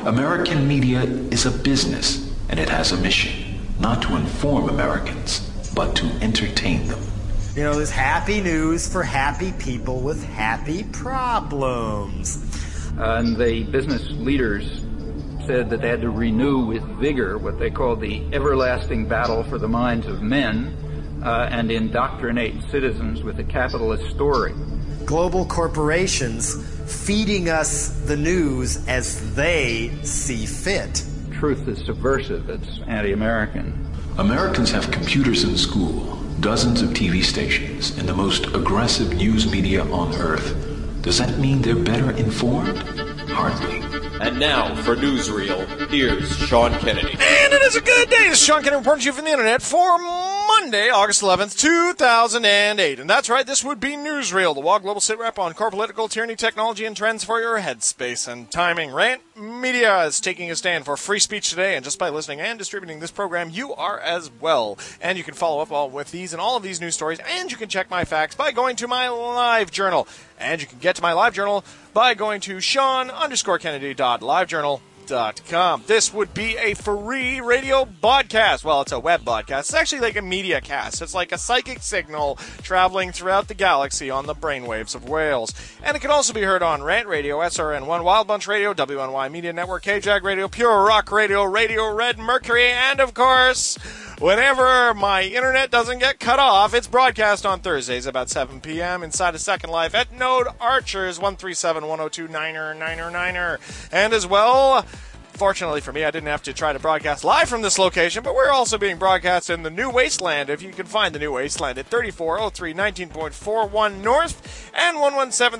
American media is a business, and it has a mission, not to inform Americans, but to entertain them. You know, there's happy news for happy people with happy problems. And the business leaders said that they had to renew with vigor what they called the everlasting battle for the minds of men and indoctrinate citizens with a capitalist story. Global corporations feeding us the news as they see fit. Truth is subversive. It's anti-American. Americans have computers in school, dozens of TV stations, and the most aggressive news media on earth. Does that mean they're better informed? Hardly. And now, for Newsreel, here's Sean Kennedy. And it is a good day. This is Sean Kennedy reporting to you from the internet for Monday, August 11th, 2008. And that's right, this would be Newsreel, the Wall Global Sitrep on core political tyranny, technology, and trends for your headspace and timing. Rant Media is taking a stand for free speech today, and just by listening and distributing this program, you are as well. And you can follow up all with these and all of these news stories, and you can check my facts by going to my live journal. And you can get to my live journal by going to Sean_Kennedy.livejournal.com. This would be a free radio podcast. Well, it's a web podcast. It's actually like a media cast. It's like a psychic signal traveling throughout the galaxy on the brainwaves of whales. And it can also be heard on Rant Radio, SRN1, Wild Bunch Radio, WNY Media Network, KJAG Radio, Pure Rock Radio, Radio Red Mercury, and of course, whenever my internet doesn't get cut off, it's broadcast on Thursdays about 7 p.m. inside a Second Life at Node Archers 137-102-9er. And as well, fortunately for me, I didn't have to try to broadcast live from this location, but we're also being broadcast in the New Wasteland, if you can find the New Wasteland, at 3403 19.41 North and 117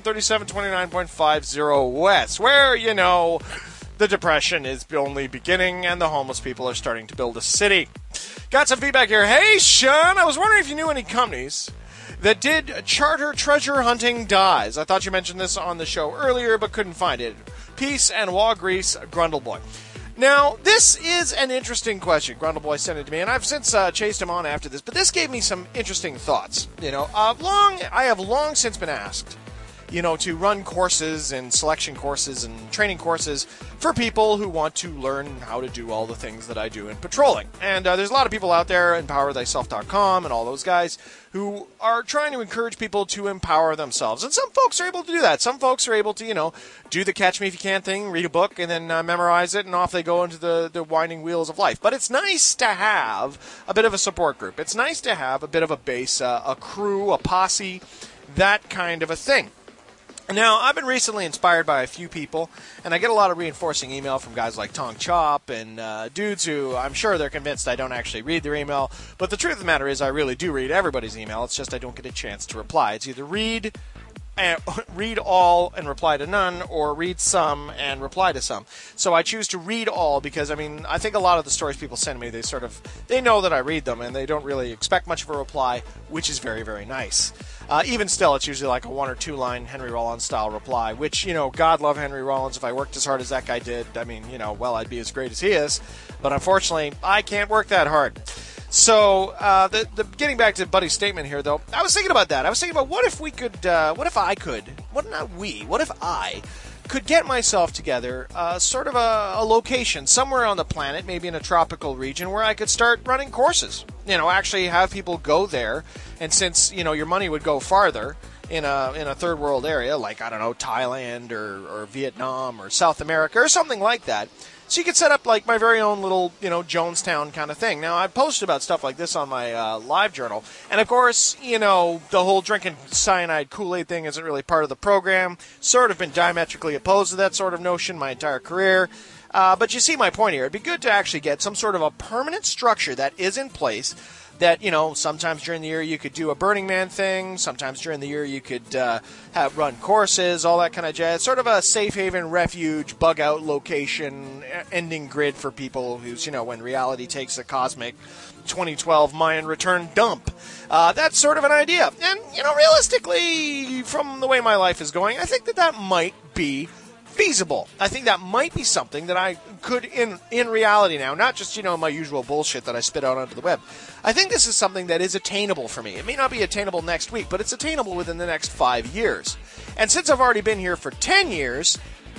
3729.50 West, where, you know, the Depression is only beginning and the homeless people are starting to build a city. Got some feedback here. Hey, Sean, I was wondering if you knew any companies that did charter treasure hunting dies. I thought you mentioned this on the show earlier, but couldn't find it. Peace and Wagrease, Grundleboy. Now, this is an interesting question. Grundleboy sent it to me, and I've since chased him on after this, but this gave me some interesting thoughts. You know, I have long since been asked, you know, to run courses and selection courses and training courses for people who want to learn how to do all the things that I do in patrolling. And there's a lot of people out there, EmpowerThyself.com and all those guys, who are trying to encourage people to empower themselves. And some folks are able to do that. Some folks are able to, you know, do the catch me if you can thing, read a book, and then memorize it, and off they go into the winding wheels of life. But it's nice to have a bit of a support group. It's nice to have a bit of a base, a crew, a posse, that kind of a thing. Now, I've been recently inspired by a few people, and I get a lot of reinforcing email from guys like Tong Chop and dudes who I'm sure they're convinced I don't actually read their email, but the truth of the matter is I really do read everybody's email. It's just I don't get a chance to reply. It's either read all and reply to none, or read some and reply to some. So I choose to read all because, I mean, I think a lot of the stories people send me, they know that I read them, and they don't really expect much of a reply, which is very, very nice. Even still, it's usually like a 1 or 2 line Henry Rollins style reply, which, you know, God love Henry Rollins. If I worked as hard as that guy did, I mean, you know, well, I'd be as great as he is. But unfortunately, I can't work that hard. So, getting back to Buddy's statement here, though, I was thinking about that. I was thinking about what if I could get myself together, sort of a location somewhere on the planet, maybe in a tropical region, where I could start running courses. You know, actually have people go there, and since, you know, your money would go farther in a third world area, like, I don't know, Thailand or Vietnam or South America or something like that. So you could set up like my very own little, you know, Jonestown kind of thing. Now, I posted about stuff like this on my live journal. And, of course, you know, the whole drinking cyanide Kool-Aid thing isn't really part of the program. Sort of been diametrically opposed to that sort of notion my entire career. But you see my point here. It'd be good to actually get some sort of a permanent structure that is in place that, you know, sometimes during the year you could do a Burning Man thing. Sometimes during the year you could run courses, all that kind of jazz. Sort of a safe haven, refuge, bug-out location, ending grid for people who's, you know, when reality takes a cosmic 2012 Mayan return dump. That's sort of an idea. And, you know, realistically, from the way my life is going, I think that might be feasible. I think that might be something that I could, in reality now, not just, you know, my usual bullshit that I spit out onto the web. I think this is something that is attainable for me. It may not be attainable next week, but it's attainable within the next 5 years. And since I've already been here for 10 years,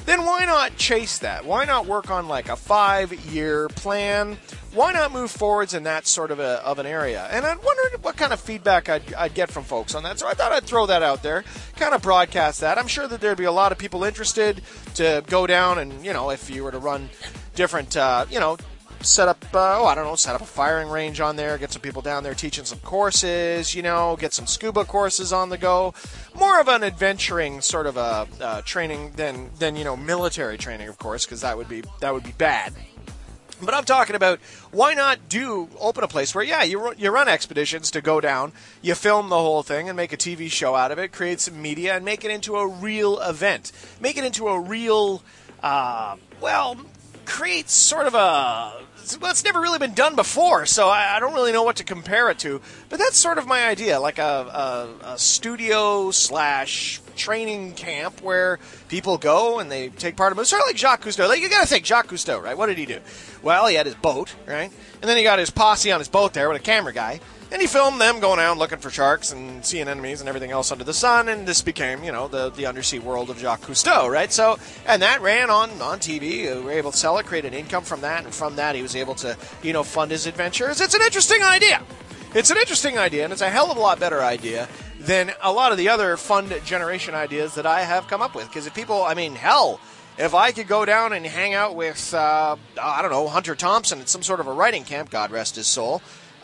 then why not chase that? Why not work on like a 5-year plan? Why not move forwards in that sort of an area? And I wondered what kind of feedback I'd get from folks on that. So I thought I'd throw that out there, kind of broadcast that. I'm sure that there'd be a lot of people interested to go down and, if you were to run different, set up a firing range on there, get some people down there teaching some courses, get some scuba courses on the go. More of an adventuring sort of a training than military training, of course, because that would be bad. But I'm talking about why not open a place where, you run expeditions to go down, you film the whole thing and make a TV show out of it, create some media, and make it into a real event. Make it into a real, create sort of it's never really been done before, so I don't really know what to compare it to. But that's sort of my idea, like a studio / training camp where people go and they take part in it. Sort of like Jacques Cousteau. Like, you got to think, Jacques Cousteau, right? What did he do? Well, he had his boat, right? And then he got his posse on his boat there with a camera guy. And he filmed them going out looking for sharks and seeing enemies and everything else under the sun, and this became, the undersea world of Jacques Cousteau, right? So, and that ran on TV. We were able to sell it, create an income from that, and from that he was able to, fund his adventures. It's an interesting idea. It's an interesting idea, and it's a hell of a lot better idea than a lot of the other fund generation ideas that I have come up with. Because if people, if I could go down and hang out with, Hunter Thompson at some sort of a writing camp, God rest his soul,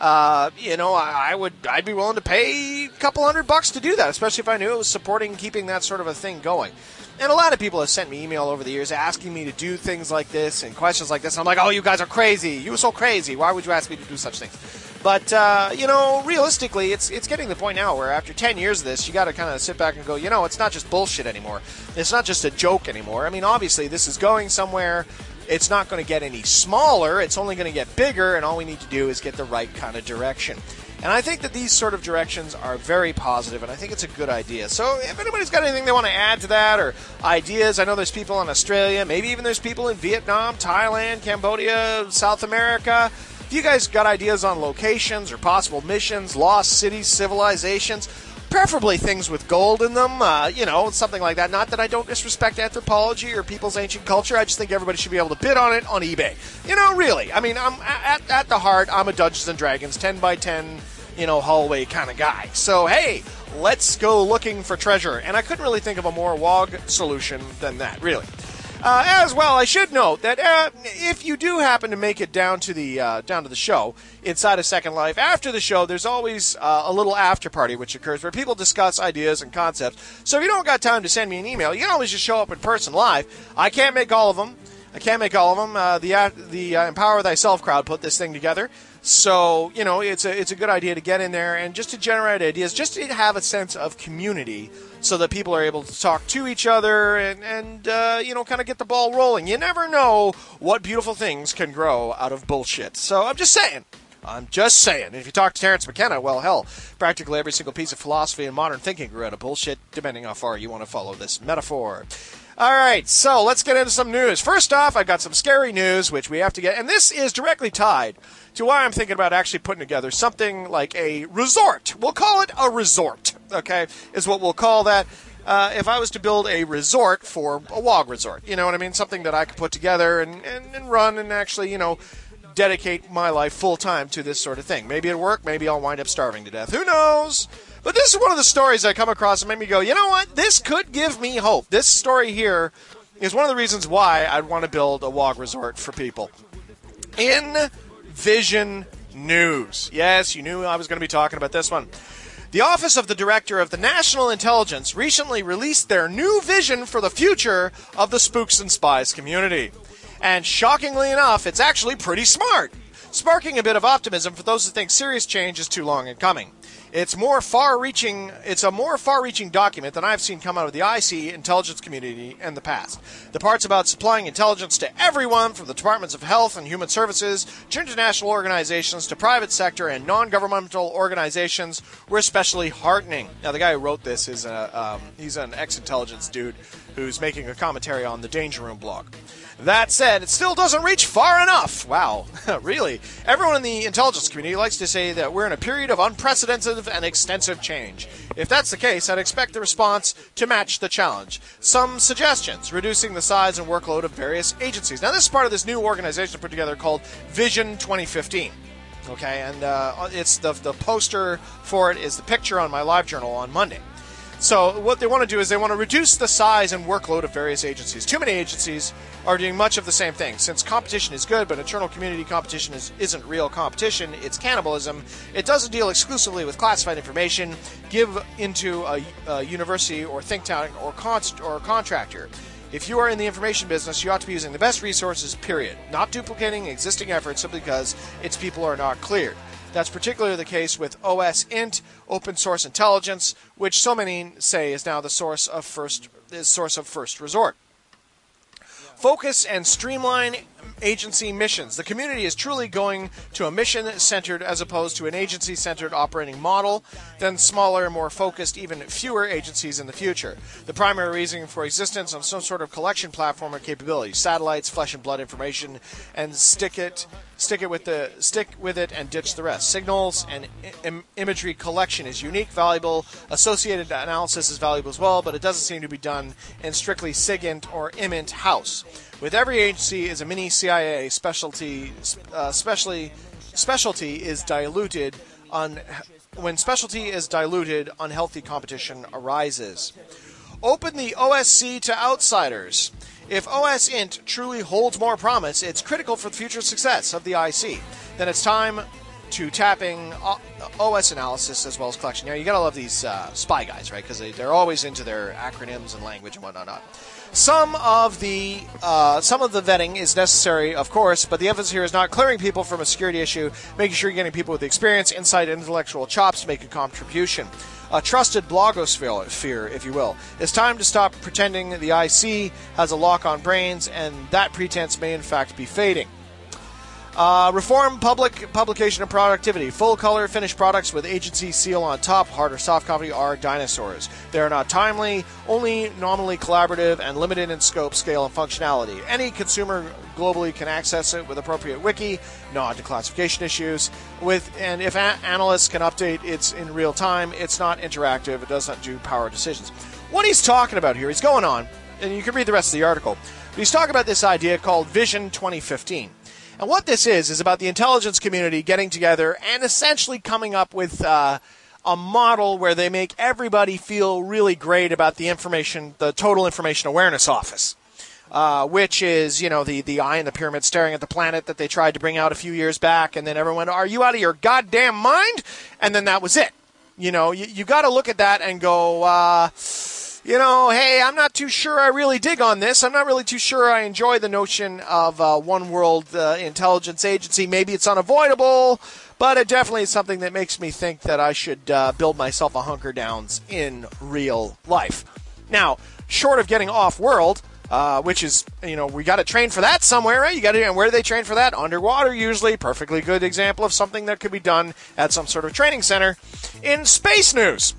I'd be willing to pay a couple $100 to do that, especially if I knew it was supporting keeping that sort of a thing going. And a lot of people have sent me email over the years asking me to do things like this and questions like this. And I'm like, oh, you guys are crazy. You are so crazy. Why would you ask me to do such things? But, realistically, it's getting to the point now where after 10 years of this, you got to kind of sit back and go, it's not just bullshit anymore. It's not just a joke anymore. I mean, obviously, this is going somewhere. It's not going to get any smaller. It's only going to get bigger, and all we need to do is get the right kind of direction. And I think that these sort of directions are very positive, and I think it's a good idea. So if anybody's got anything they want to add to that or ideas, I know there's people in Australia, maybe even there's people in Vietnam, Thailand, Cambodia, South America. If you guys got ideas on locations or possible missions, lost cities, civilizations, preferably things with gold in them, something like that. Not that I don't disrespect anthropology or people's ancient culture. I just think everybody should be able to bid on it on eBay. Really. I mean, I'm at the heart, I'm a Dungeons & Dragons 10 by 10, hallway kind of guy. So, hey, let's go looking for treasure. And I couldn't really think of a more WOG solution than that, really. As well, I should note that if you do happen to make it down to the show inside of Second Life, after the show, there's always a little after party which occurs where people discuss ideas and concepts. So if you don't got time to send me an email, you can always just show up in person live. I can't make all of them. The Empower Thyself crowd put this thing together. So, it's a good idea to get in there and just to generate ideas, just to have a sense of community so that people are able to talk to each other and kind of get the ball rolling. You never know what beautiful things can grow out of bullshit. So I'm just saying. And if you talk to Terence McKenna, well, hell, practically every single piece of philosophy and modern thinking grew out of bullshit, depending how far you want to follow this metaphor. All right, so let's get into some news. First off, I've got some scary news, which we have to get, and this is directly tied to why I'm thinking about actually putting together something like a resort. We'll call it a resort, okay, is what we'll call that. If I was to build a resort for a WOG resort, you know what I mean? Something that I could put together and run and actually, dedicate my life full time to this sort of thing. Maybe it'll work, maybe I'll wind up starving to death. Who knows? But this is one of the stories I come across and made me go, you know what? This could give me hope. This story here is one of the reasons why I'd want to build a WOG resort for people. In Vision News. Yes, you knew I was going to be talking about this one. The Office of the Director of the National Intelligence recently released their new vision for the future of the Spooks and Spies community. And shockingly enough, it's actually pretty smart, sparking a bit of optimism for those who think serious change is too long in coming. It's a more far-reaching document than I've seen come out of the IC intelligence community in the past. The parts about supplying intelligence to everyone, from the Departments of Health and Human Services to international organizations to private sector and non-governmental organizations, were especially heartening. Now, the guy who wrote this is he's an ex-intelligence dude who's making a commentary on the Danger Room blog. That said, it still doesn't reach far enough. Wow, really? Everyone in the intelligence community likes to say that we're in a period of unprecedented and extensive change. If that's the case, I'd expect the response to match the challenge. Some suggestions: reducing the size and workload of various agencies. Now, this is part of this new organization put together called Vision 2015. Okay, and it's the poster for it is the picture on my live journal on Monday. So what they want to do is they want to reduce the size and workload of various agencies. Too many agencies are doing much of the same thing. Since competition is good, but internal community competition isn't real competition, it's cannibalism. It doesn't deal exclusively with classified information, give into a university or think tank or contractor. If you are in the information business, you ought to be using the best resources, period. Not duplicating existing efforts simply because its people are not cleared. That's particularly the case with OSINT, open source intelligence, which so many say is now the source of first resort. Focus and streamline agency missions. The community is truly going to a mission-centered as opposed to an agency-centered operating model, then smaller, more focused, even fewer agencies in the future. The primary reason for existence of some sort of collection platform or capability, satellites, flesh and blood information, and stick with it and ditch the rest. Signals and imagery collection is unique, valuable. Associated analysis is valuable as well, but it doesn't seem to be done in strictly SIGINT or IMINT house. With every agency is a mini CIA specialty is diluted on when specialty is diluted, unhealthy competition arises. Open the OSC to outsiders. If OSINT truly holds more promise, it's critical for the future success of the IC. Then it's time to tapping OS analysis as well as collection. You gotta love these spy guys, right? Because they're always into their acronyms and language and whatnot. Some of the vetting is necessary, of course, but the emphasis here is not clearing people from a security issue, making sure you're getting people with experience, insight, and intellectual chops to make a contribution. A trusted blogosphere, if you will. It's time to stop pretending the IC has a lock on brains, and that pretense may in fact be fading. Reform publication and productivity. Full-color finished products with agency seal on top, hard or soft copy, are dinosaurs. They are not timely, only nominally collaborative, and limited in scope, scale, and functionality. Any consumer globally can access it with appropriate wiki, nod to classification issues, and if analysts can update it in real time, it's not interactive, it does not do power decisions. What he's talking about here, he's going on, and you can read the rest of the article, but he's talking about this idea called Vision 2015. And what this is about the intelligence community getting together and essentially coming up with a model where they make everybody feel really great about the Total Information Awareness Office, which is, the eye in the pyramid staring at the planet that they tried to bring out a few years back, and then everyone, are you out of your goddamn mind? And then that was it. You got to look at that and go, hey, I'm not too sure I really dig on this. I'm not really too sure I enjoy the notion of one world intelligence agency. Maybe it's unavoidable, but it definitely is something that makes me think that I should build myself a hunker downs in real life. Now, short of getting off-world, which is, we got to train for that somewhere, right? And where do they train for that? Underwater, usually. Perfectly good example of something that could be done at some sort of training center. In space news,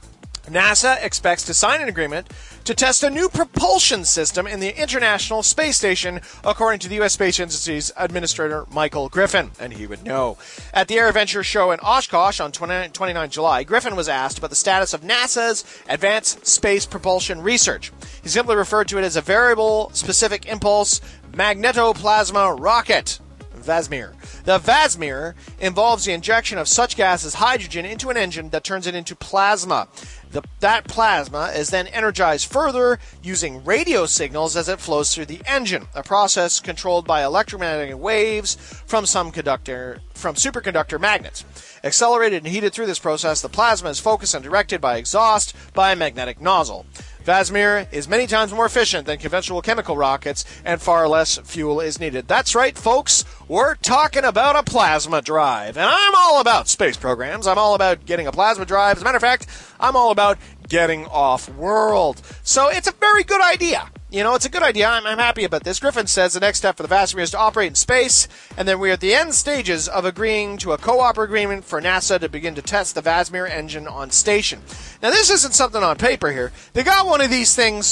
NASA expects to sign an agreement to test a new propulsion system in the International Space Station, according to the U.S. Space Agency's Administrator Michael Griffin, and he would know. At the AirVenture show in Oshkosh on 29 July, Griffin was asked about the status of NASA's advanced space propulsion research. He simply referred to it as a variable specific impulse magnetoplasma rocket. VASMIR. The VASMIR involves the injection of such gas as hydrogen into an engine that turns it into plasma. That plasma is then energized further using radio signals as it flows through the engine, a process controlled by electromagnetic waves from superconductor magnets. Accelerated and heated through this process, the plasma is focused and directed by exhaust by a magnetic nozzle. VASMIR is many times more efficient than conventional chemical rockets, and far less fuel is needed. That's right, folks. We're talking about a plasma drive. And I'm all about space programs. I'm all about getting a plasma drive. As a matter of fact, I'm all about getting off-world. So it's a very good idea. It's a good idea. I'm happy about this. Griffin says the next step for the VASMIR is to operate in space, and then we're at the end stages of agreeing to a co-op agreement for NASA to begin to test the VASMIR engine on station. Now, this isn't something on paper here. They got one of these things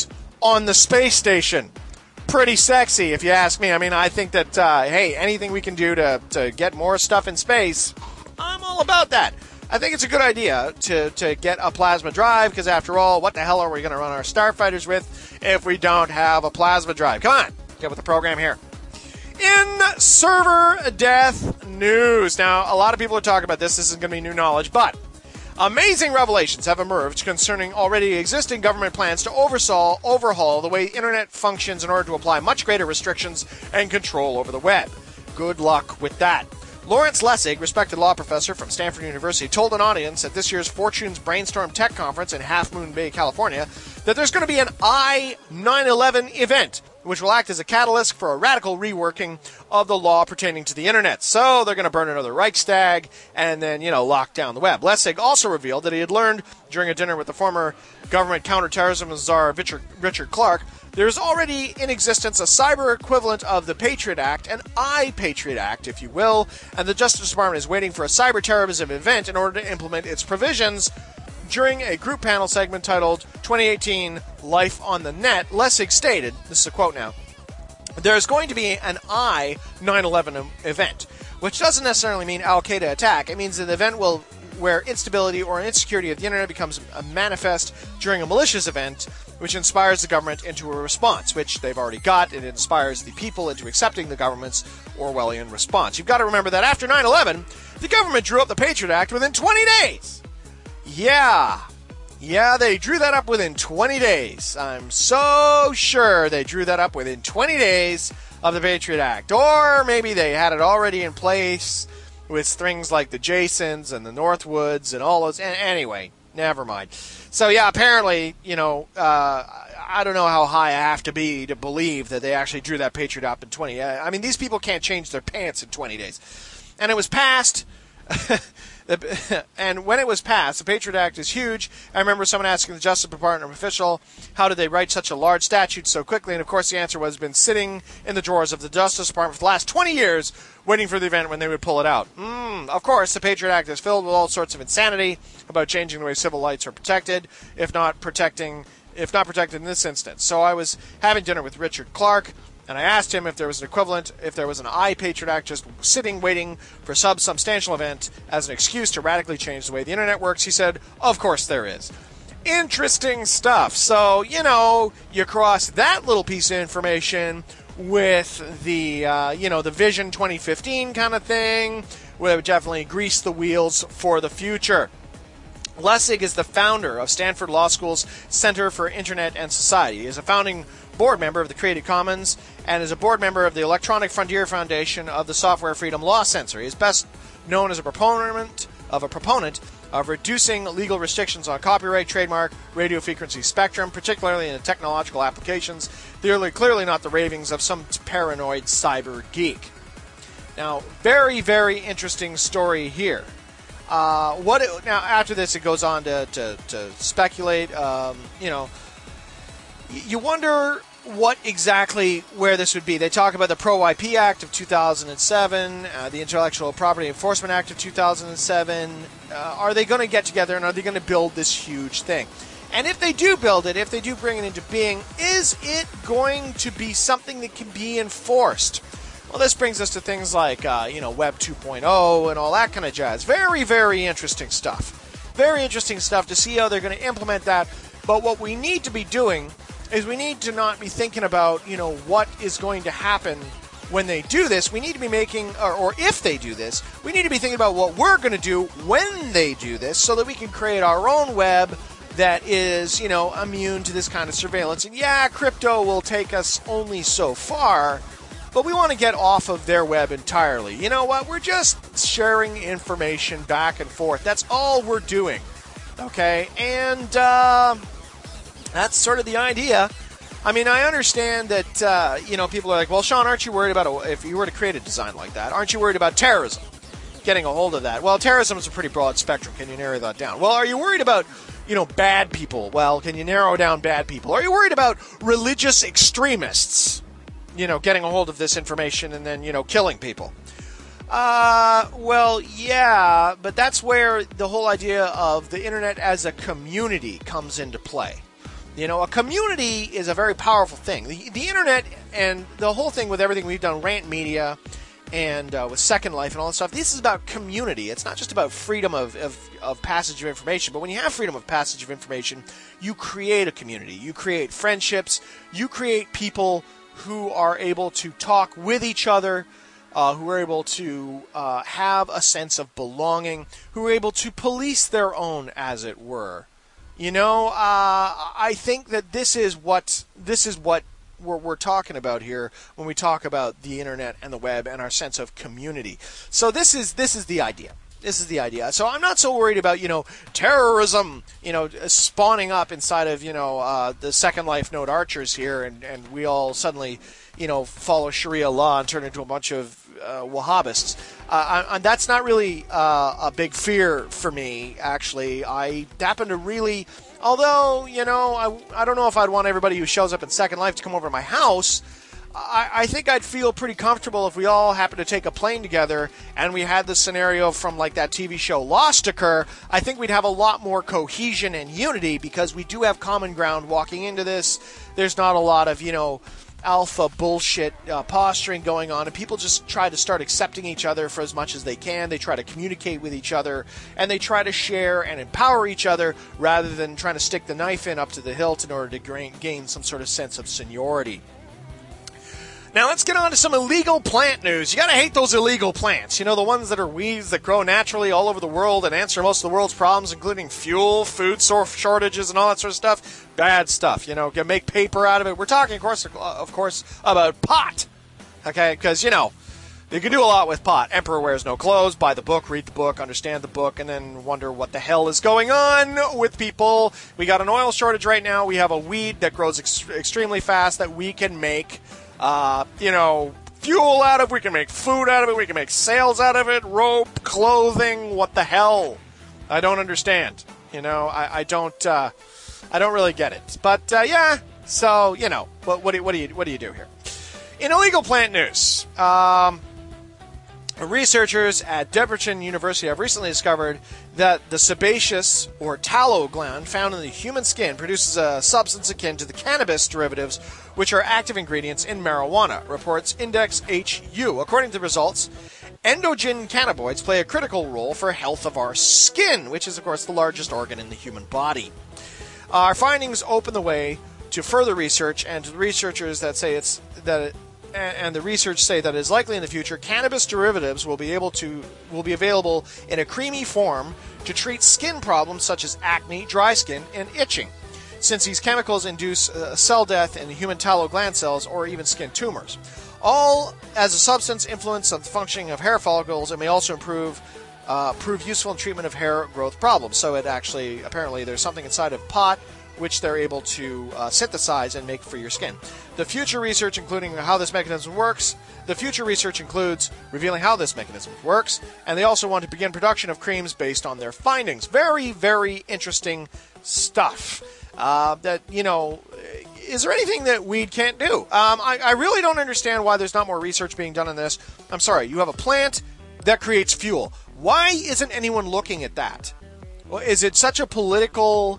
on the space station. Pretty sexy, if you ask me. I mean, I think that, hey, anything we can do to get more stuff in space, I'm all about that. I think it's a good idea to get a plasma drive, because after all, what the hell are we going to run our starfighters with if we don't have a plasma drive? Come on, get with the program here. In server death news. Now, a lot of people are talking about this. This isn't going to be new knowledge, but amazing revelations have emerged concerning already existing government plans to overhaul the way internet functions in order to apply much greater restrictions and control over the web. Good luck with that. Lawrence Lessig, respected law professor from Stanford University, told an audience at this year's Fortune's Brainstorm Tech Conference in Half Moon Bay, California, that there's going to be an I-9/11 event, which will act as a catalyst for a radical reworking of the law pertaining to the internet. So they're going to burn another Reichstag and then, lock down the web. Lessig also revealed that he had learned during a dinner with the former government counterterrorism czar Richard Clarke, there's already in existence a cyber equivalent of the Patriot Act, an I-Patriot Act, if you will, and the Justice Department is waiting for a cyber terrorism event in order to implement its provisions. During a group panel segment titled 2018 Life on the Net, Lessig stated, this is a quote now, there's going to be an I-9/11 event, which doesn't necessarily mean Al-Qaeda attack. It means an event where instability or insecurity of the internet becomes a manifest during a malicious event, which inspires the government into a response, which they've already got. It inspires the people into accepting the government's Orwellian response. You've got to remember that after 9/11, the government drew up the Patriot Act within 20 days. Yeah, they drew that up within 20 days. I'm so sure they drew that up within 20 days of the Patriot Act. Or maybe they had it already in place with things like the Jasons and the Northwoods and all those. Anyway, never mind. So, yeah, apparently, I don't know how high I have to be to believe that they actually drew that Patriot Act in 20. I mean, these people can't change their pants in 20 days. And it was passed. And when it was passed, the Patriot Act is huge. I remember someone asking the Justice Department official, how did they write such a large statute so quickly? And, of course, the answer was, been sitting in the drawers of the Justice Department for the last 20 years, waiting for the event when they would pull it out. Of course, the Patriot Act is filled with all sorts of insanity about changing the way civil rights are protected, if not protected in this instance. So I was having dinner with Richard Clarke, and I asked him if there was an equivalent, if there was an I-Patriot Act just sitting, waiting for some substantial event as an excuse to radically change the way the internet works. He said, of course there is. Interesting stuff. So, you cross that little piece of information with the, the Vision 2015 kind of thing, where it would definitely grease the wheels for the future. Lessig is the founder of Stanford Law School's Center for Internet and Society. He is a founding board member of the Creative Commons and is a board member of the Electronic Frontier Foundation of the Software Freedom Law Center. He is best known as a proponent of reducing legal restrictions on copyright, trademark, radio frequency spectrum, particularly in technological applications. Clearly not the ravings of some paranoid cyber geek. Now, very, very interesting story here. Now, after this, it goes on to speculate. You wonder what exactly where this would be. They talk about the Pro-IP Act of 2007, the Intellectual Property Enforcement Act of 2007. Are they going to get together and are they going to build this huge thing? And if they do build it, if they do bring it into being, is it going to be something that can be enforced? Well, this brings us to things like, Web 2.0 and all that kind of jazz. Very, very interesting stuff. Very interesting stuff to see how they're going to implement that. But what we need to be doing is we need to not be thinking about, what is going to happen when they do this. We need to be making, or if they do this, we need to be thinking about what we're going to do when they do this so that we can create our own web that is, immune to this kind of surveillance. And yeah, crypto will take us only so far, but we want to get off of their web entirely. You know what? We're just sharing information back and forth. That's all we're doing. Okay? And that's sort of the idea. I mean, I understand that, people are like, well, Sean, aren't you worried about, if you were to create a design like that, aren't you worried about terrorism? Getting a hold of that. Well, terrorism is a pretty broad spectrum. Can you narrow that down? Well, are you worried about, bad people? Well, can you narrow down bad people? Are you worried about religious extremists? Getting a hold of this information and then, killing people. Well, yeah, but that's where the whole idea of the internet as a community comes into play. You know, a community is a very powerful thing. The internet and the whole thing with everything we've done, Rant Media and with Second Life and all that stuff, this is about community. It's not just about freedom of passage of information, but when you have freedom of passage of information, you create a community. You create friendships. You create people who are able to talk with each other, who are able to have a sense of belonging, who are able to police their own, as it were. You know, I think that this is what we're talking about here when we talk about the internet and the web and our sense of community. So this is the idea. This is the idea. So I'm not so worried about, you know, terrorism, you know, spawning up inside of, you know, the Second Life Node archers here, and we all suddenly, you know, follow Sharia law and turn into a bunch of Wahhabists. That's not really a big fear for me, actually. I happen to really, although, you know, I don't know if I'd want everybody who shows up in Second Life to come over to my house. I think I'd feel pretty comfortable if we all happened to take a plane together and we had the scenario from like that TV show Lost occur. I think we'd have a lot more cohesion and unity because we do have common ground walking into this. There's not a lot of, you know, alpha bullshit posturing going on, and people just try to start accepting each other for as much as they can. They try to communicate with each other, and they try to share and empower each other rather than trying to stick the knife in up to the hilt in order to gain some sort of sense of seniority. Now let's get on to some illegal plant news. You gotta hate those illegal plants. You know, the ones that are weeds that grow naturally all over the world and answer most of the world's problems, including fuel, food shortages, and all that sort of stuff. Bad stuff. You know, can make paper out of it. We're talking, of course, about pot. Okay, because, you know, you can do a lot with pot. Emperor Wears No Clothes. Buy the book, read the book, understand the book, and then wonder what the hell is going on with people. We got an oil shortage right now. We have a weed that grows extremely fast that we can make you know, fuel out of. We can make food out of it. We can make sails out of it, rope, clothing. What the hell? I don't understand. You know, I don't really get it. But yeah, so you know, what do you do here? In illegal plant news, researchers at Debrecen University have recently discovered that the sebaceous or tallow gland found in the human skin produces a substance akin to the cannabis derivatives, which are active ingredients in marijuana, reports Index HU. According to the results, endogen cannabinoids play a critical role for health of our skin, which is, of course, the largest organ in the human body. Our findings open the way to further research, and to the researchers that say and the research say that it is likely in the future cannabis derivatives will be available in a creamy form to treat skin problems such as acne, dry skin, and itching, since these chemicals induce cell death in human tallow gland cells or even skin tumors. All as a substance influence on the functioning of hair follicles and may also prove useful in treatment of hair growth problems. So it actually, apparently, there's something inside of pot which they're able to synthesize and make for your skin. The future research, including how this mechanism works, includes revealing how this mechanism works, and they also want to begin production of creams based on their findings. Very, very interesting stuff. That, you know, is there anything that weed can't do? I really don't understand why there's not more research being done on this. I'm sorry, you have a plant that creates fuel. Why isn't anyone looking at that? Well, is it such a political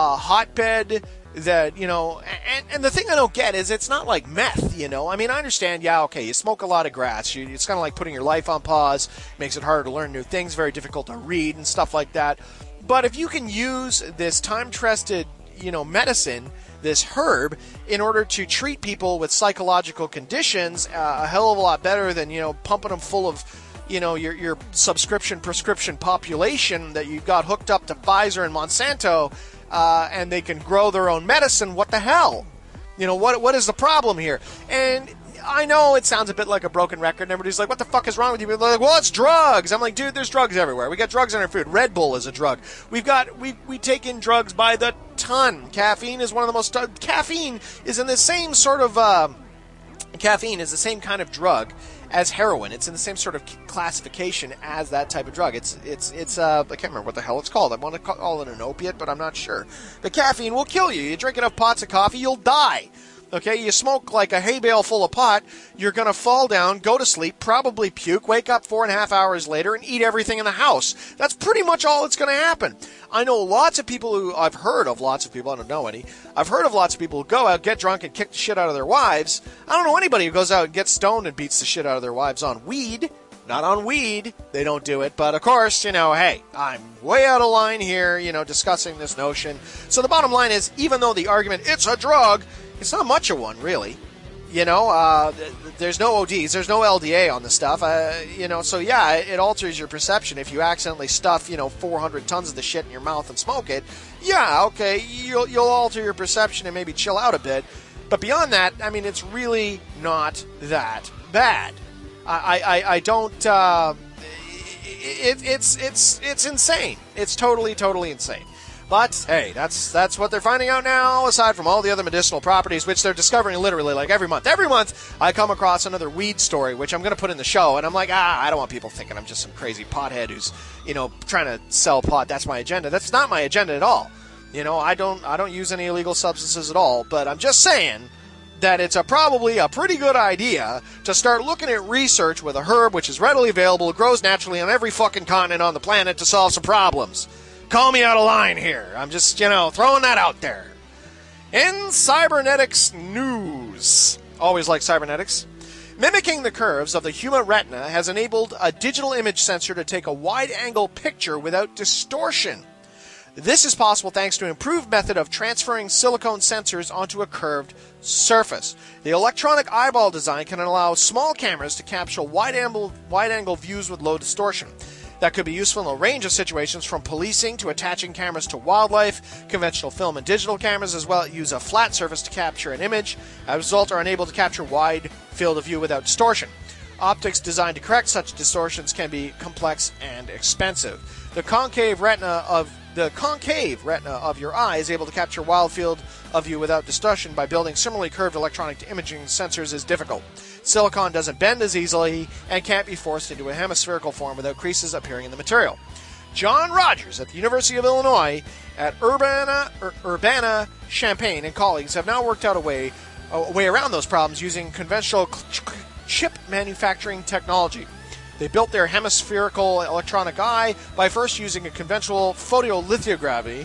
hotbed that, you know, and the thing I don't get is it's not like meth, you know. I mean, I understand, yeah, okay, you smoke a lot of grass. It's kind of like putting your life on pause, makes it harder to learn new things, very difficult to read and stuff like that. But if you can use this time-tested, you know, medicine, this herb, in order to treat people with psychological conditions a hell of a lot better than, you know, pumping them full of, you know, your prescription population that you've got hooked up to Pfizer and Monsanto, and they can grow their own medicine. What the hell? You know, what is the problem here? And I know it sounds a bit like a broken record, and everybody's like, what the fuck is wrong with you? They're like, well, it's drugs. I'm like, dude, there's drugs everywhere. We got drugs in our food. Red Bull is a drug. We take in drugs by the ton. Caffeine is one of the most... Caffeine is in the same sort of... caffeine is the same kind of drug as heroin. It's in the same sort of classification as that type of drug. It's I can't remember what the hell it's called. I want to call it an opiate, but I'm not sure. The caffeine will kill you. You drink enough pots of coffee, you'll die. Okay, you smoke like a hay bale full of pot, you're going to fall down, go to sleep, probably puke, wake up 4.5 hours later, and eat everything in the house. That's pretty much all that's going to happen. I know lots of people who, I've heard of lots of people, I don't know any, I've heard of lots of people who go out, get drunk, and kick the shit out of their wives. I don't know anybody who goes out and gets stoned and beats the shit out of their wives on weed. Not on weed, they don't do it, but of course, hey, I'm way out of line here, discussing this notion. So the bottom line is, even though the argument, it's a drug, it's not much of one, really. There's no ODs, there's no LDA on the stuff, so yeah, it alters your perception. If you accidentally stuff, 400 tons of the shit in your mouth and smoke it, yeah, okay, you'll alter your perception and maybe chill out a bit. But beyond that, it's really not that bad. I don't. It's insane. It's totally insane. But hey, that's what they're finding out now. Aside from all the other medicinal properties, which they're discovering literally like every month. Every month, I come across another weed story, which I'm going to put in the show, and I'm like, I don't want people thinking I'm just some crazy pothead who's trying to sell pot. That's my agenda. That's not my agenda at all. I don't use any illegal substances at all. But I'm just saying that it's probably a pretty good idea to start looking at research with a herb which is readily available, it grows naturally on every fucking continent on the planet to solve some problems. Call me out of line here. I'm just, throwing that out there. In cybernetics news, always like cybernetics, mimicking the curves of the human retina has enabled a digital image sensor to take a wide-angle picture without distortion. This is possible thanks to an improved method of transferring silicone sensors onto a curved surface. The electronic eyeball design can allow small cameras to capture wide-angle views with low distortion. That could be useful in a range of situations, from policing to attaching cameras to wildlife. Conventional film and digital cameras as well use a flat surface to capture an image. As a result, are unable to capture wide field of view without distortion. Optics designed to correct such distortions can be complex and expensive. The concave retina of your eye is able to capture wide field of view without distortion by building similarly curved electronic imaging sensors is difficult. Silicon doesn't bend as easily and can't be forced into a hemispherical form without creases appearing in the material. John Rogers at the University of Illinois at Urbana-Champaign and colleagues have now worked out a way around those problems using conventional chip manufacturing technology. They built their hemispherical electronic eye by first using a conventional photolithography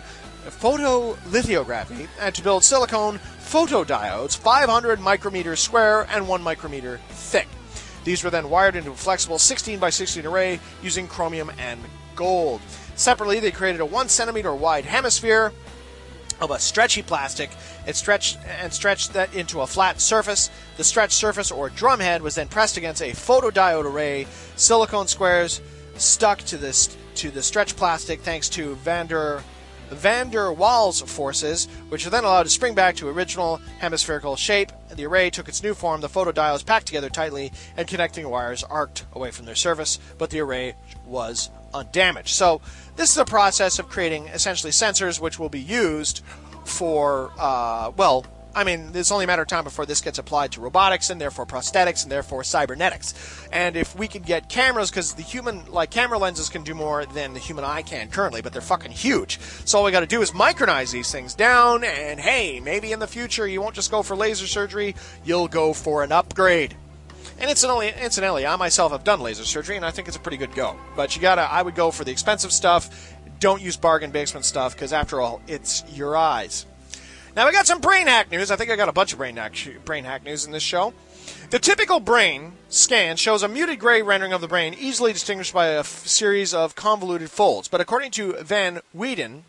and to build silicone photodiodes 500 micrometers square and 1 micrometer thick. These were then wired into a flexible 16 by 16 array using chromium and gold. Separately, they created a 1 centimeter wide hemisphere of a stretchy plastic. It stretched that into a flat surface. The stretched surface or drumhead was then pressed against a photodiode array. Silicone squares stuck to the stretched plastic thanks to van der Waals forces, which were then allowed to spring back to original hemispherical shape. The array took its new form. The photodiodes packed together tightly, and connecting wires arced away from their surface, but the array was undamaged. So this is a process of creating essentially sensors which will be used for, it's only a matter of time before this gets applied to robotics and therefore prosthetics and therefore cybernetics. And if we could get cameras, because the camera lenses can do more than the human eye can currently, but they're fucking huge. So all we got to do is micronize these things down, and hey, maybe in the future you won't just go for laser surgery, you'll go for an upgrade. And incidentally, I myself have done laser surgery, and I think it's a pretty good go. But I would go for the expensive stuff. Don't use bargain basement stuff, because after all, it's your eyes. Now we got some brain hack news. I think I got a bunch of brain hack news in this show. The typical brain scan shows a muted gray rendering of the brain, easily distinguished by a series of convoluted folds. But according to Van Weeden,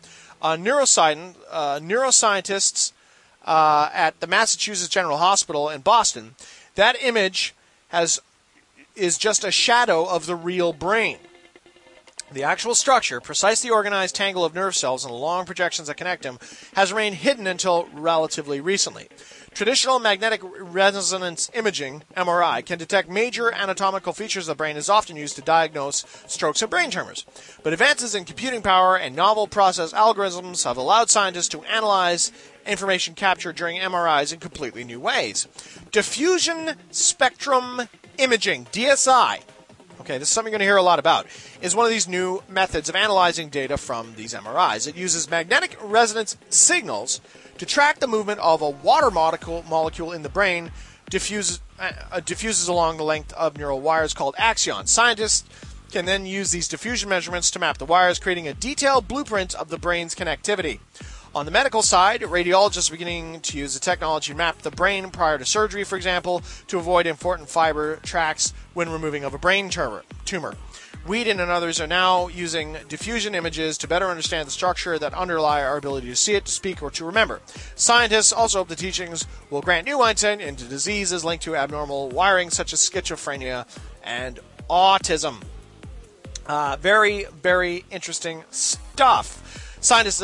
neuroscientists at the Massachusetts General Hospital in Boston, that image is just a shadow of the real brain. The actual structure, precisely organized tangle of nerve cells and the long projections that connect them, has remained hidden until relatively recently. Traditional magnetic resonance imaging, MRI, can detect major anatomical features of the brain and is often used to diagnose strokes and brain tumors. But advances in computing power and novel process algorithms have allowed scientists to analyze information captured during MRIs in completely new ways. Diffusion spectrum imaging, DSI, okay, this is something you're going to hear a lot about, is one of these new methods of analyzing data from these MRIs. It uses magnetic resonance signals to track the movement of a water molecule in the brain, diffuses along the length of neural wires called axons. Scientists can then use these diffusion measurements to map the wires, creating a detailed blueprint of the brain's connectivity. On the medical side, radiologists are beginning to use the technology to map the brain prior to surgery, for example, to avoid important fiber tracks when removing of a brain tumor. Whedon and others are now using diffusion images to better understand the structure that underlie our ability to see it, to speak, or to remember. Scientists also hope the teachings will grant new insight into diseases linked to abnormal wiring, such as schizophrenia and autism. Very, very interesting stuff. Scientists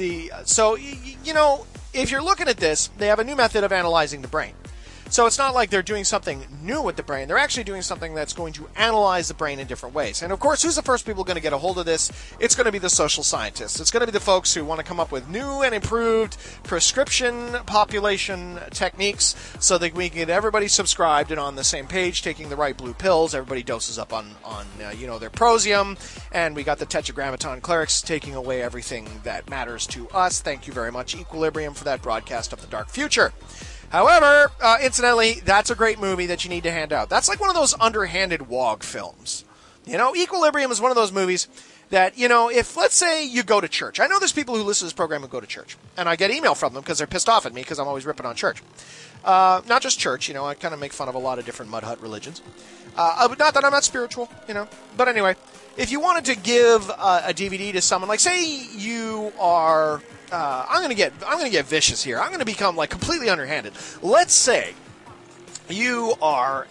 if you're looking at this, they have a new method of analyzing the brain. So it's not like they're doing something new with the brain. They're actually doing something that's going to analyze the brain in different ways. And of course, who's the first people going to get a hold of this? It's going to be the social scientists. It's going to be the folks who want to come up with new and improved prescription population techniques so that we can get everybody subscribed and on the same page, taking the right blue pills. Everybody doses up on their Prosium, and we got the Tetragrammaton clerics taking away everything that matters to us. Thank you very much, Equilibrium, for that broadcast of the dark future. However, incidentally, that's a great movie that you need to hand out. That's like one of those underhanded WOG films. Equilibrium is one of those movies that, if, let's say, you go to church. I know there's people who listen to this program who go to church. And I get email from them because they're pissed off at me because I'm always ripping on church. Not just church, I kind of make fun of a lot of different mud hut religions. Not that I'm not spiritual, But anyway, if you wanted to give a DVD to someone, like say you are... I'm gonna get vicious here. I'm gonna become like completely underhanded. Let's say you are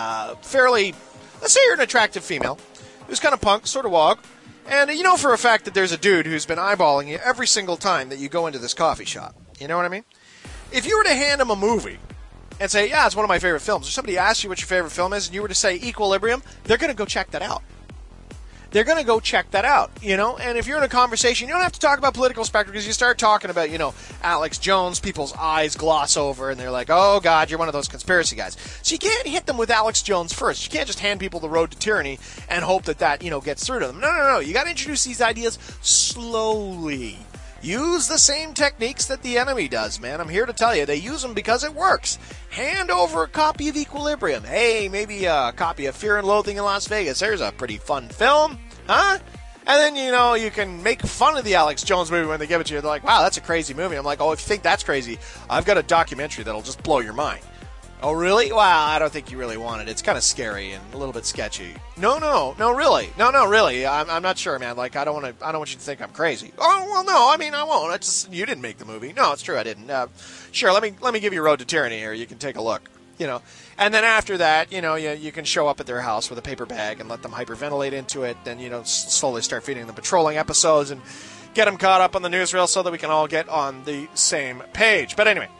let's say you're an attractive female who's kind of punk, sort of wog, and you know for a fact that there's a dude who's been eyeballing you every single time that you go into this coffee shop. You know what I mean? If you were to hand him a movie and say, yeah, it's one of my favorite films, or somebody asks you what your favorite film is, and you were to say Equilibrium, they're gonna go check that out. They're going to go check that out, And if you're in a conversation, you don't have to talk about political spectrum because you start talking about, Alex Jones, people's eyes gloss over and they're like, oh, God, you're one of those conspiracy guys. So you can't hit them with Alex Jones first. You can't just hand people the road to tyranny and hope that gets through to them. No. You got to introduce these ideas slowly. Use the same techniques that the enemy does, man. I'm here to tell you, they use them because it works. Hand over a copy of Equilibrium. Hey, maybe a copy of Fear and Loathing in Las Vegas. There's a pretty fun film, huh? And then, you can make fun of the Alex Jones movie when they give it to you. They're like, wow, that's a crazy movie. I'm like, oh, if you think that's crazy, I've got a documentary that'll just blow your mind. Oh, really? Well, I don't think you really want it. It's kind of scary and a little bit sketchy. No, really. I'm not sure, man. Like, I don't want you to think I'm crazy. Oh, well, no, I won't. It's just, you didn't make the movie. No, it's true, I didn't. Sure, let me give you Road to Tyranny here. You can take a look, And then after that, you can show up at their house with a paper bag and let them hyperventilate into it. Then, slowly start feeding them patrolling episodes and get them caught up on the newsreel so that we can all get on the same page. But anyway,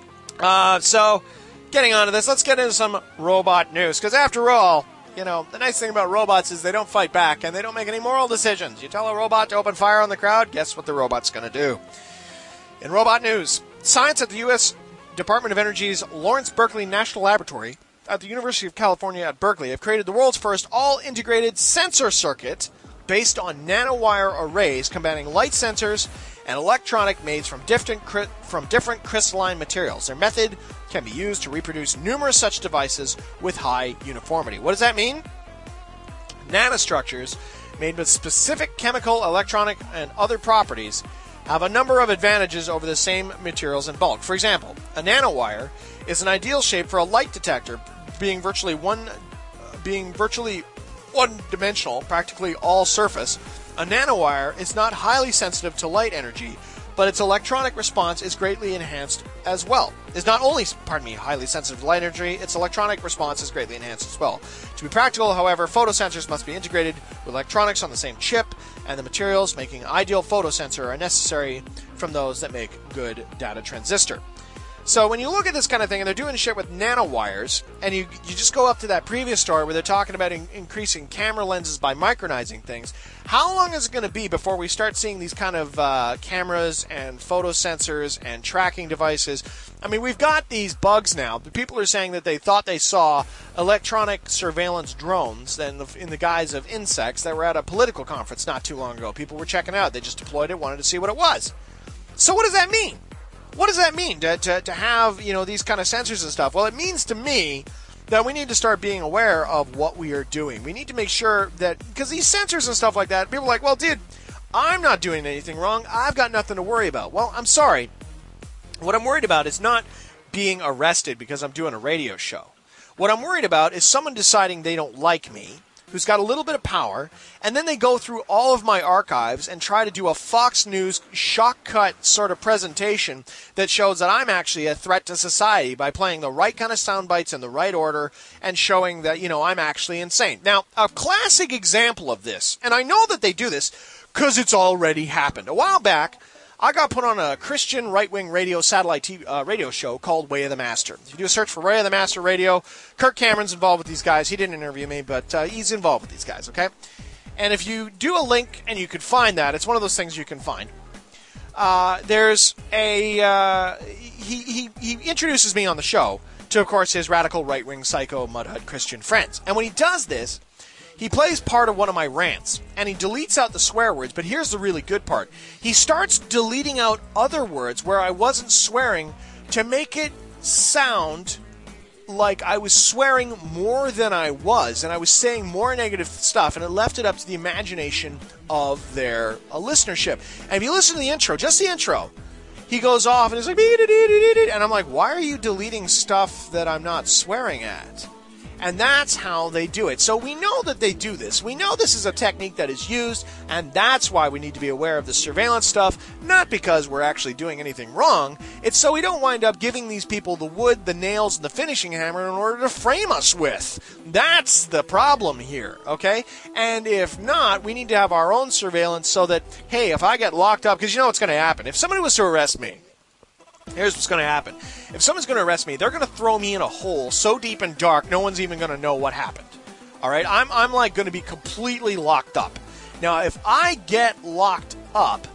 so... getting on to this, let's get into some robot news. Because after all, the nice thing about robots is they don't fight back and they don't make any moral decisions. You tell a robot to open fire on the crowd, guess what the robot's going to do? In robot news, science at the U.S. Department of Energy's Lawrence Berkeley National Laboratory at the University of California at Berkeley have created the world's first all-integrated sensor circuit based on nanowire arrays combining light sensors and electronic made from different crystalline materials. Their method can be used to reproduce numerous such devices with high uniformity. What does that mean? Nanostructures made with specific chemical, electronic, and other properties have a number of advantages over the same materials in bulk. For example, a nanowire is an ideal shape for a light detector, being virtually one-dimensional, practically all surface. A nanowire is not highly sensitive to light energy, but its electronic response is greatly enhanced as well. It's not only, highly sensitive to light energy, its electronic response is greatly enhanced as well. To be practical, however, photosensors must be integrated with electronics on the same chip, and the materials making an ideal photosensor are necessary from those that make good data transistor. So when you look at this kind of thing, and they're doing shit with nanowires, and you just go up to that previous story where they're talking about increasing camera lenses by micronizing things, how long is it going to be before we start seeing these kind of cameras and photo sensors and tracking devices? I mean, we've got these bugs now. The people are saying that they thought they saw electronic surveillance drones in the guise of insects that were at a political conference not too long ago. People were checking it out. They just deployed it, wanted to see what it was. So what does that mean? What does that mean to have, these kind of sensors and stuff? Well, it means to me that we need to start being aware of what we are doing. We need to make sure that, because these sensors and stuff like that, people are like, well, dude, I'm not doing anything wrong. I've got nothing to worry about. Well, I'm sorry. What I'm worried about is not being arrested because I'm doing a radio show. What I'm worried about is someone deciding they don't like me, who's got a little bit of power, and then they go through all of my archives and try to do a Fox News shock cut sort of presentation that shows that I'm actually a threat to society by playing the right kind of sound bites in the right order and showing that, I'm actually insane. Now, a classic example of this, and I know that they do this because it's already happened. A while back, I got put on a Christian right-wing radio satellite TV, radio show called Way of the Master. If you do a search for Way of the Master Radio, Kirk Cameron's involved with these guys. He didn't interview me, but he's involved with these guys, okay? And if you do a link and you could find that, it's one of those things you can find. There's a... He introduces me on the show to, of course, his radical right-wing psycho mudhut Christian friends. And when he does this, he plays part of one of my rants, and he deletes out the swear words, but here's the really good part. He starts deleting out other words where I wasn't swearing to make it sound like I was swearing more than I was, and I was saying more negative stuff, and it left it up to the imagination of their listenership. And if you listen to the intro, just the intro, he goes off and he's like, and I'm like, why are you deleting stuff that I'm not swearing at? And that's how they do it. So we know that they do this. We know this is a technique that is used, and that's why we need to be aware of the surveillance stuff, not because we're actually doing anything wrong. It's so we don't wind up giving these people the wood, the nails, and the finishing hammer in order to frame us with. That's the problem here, okay? And if not, we need to have our own surveillance so that, hey, if I get locked up, because you know what's going to happen. If somebody was to arrest me, here's what's going to happen. If someone's going to arrest me, they're going to throw me in a hole so deep and dark, no one's even going to know what happened. All right? I'm like going to be completely locked up. Now, if I get locked up,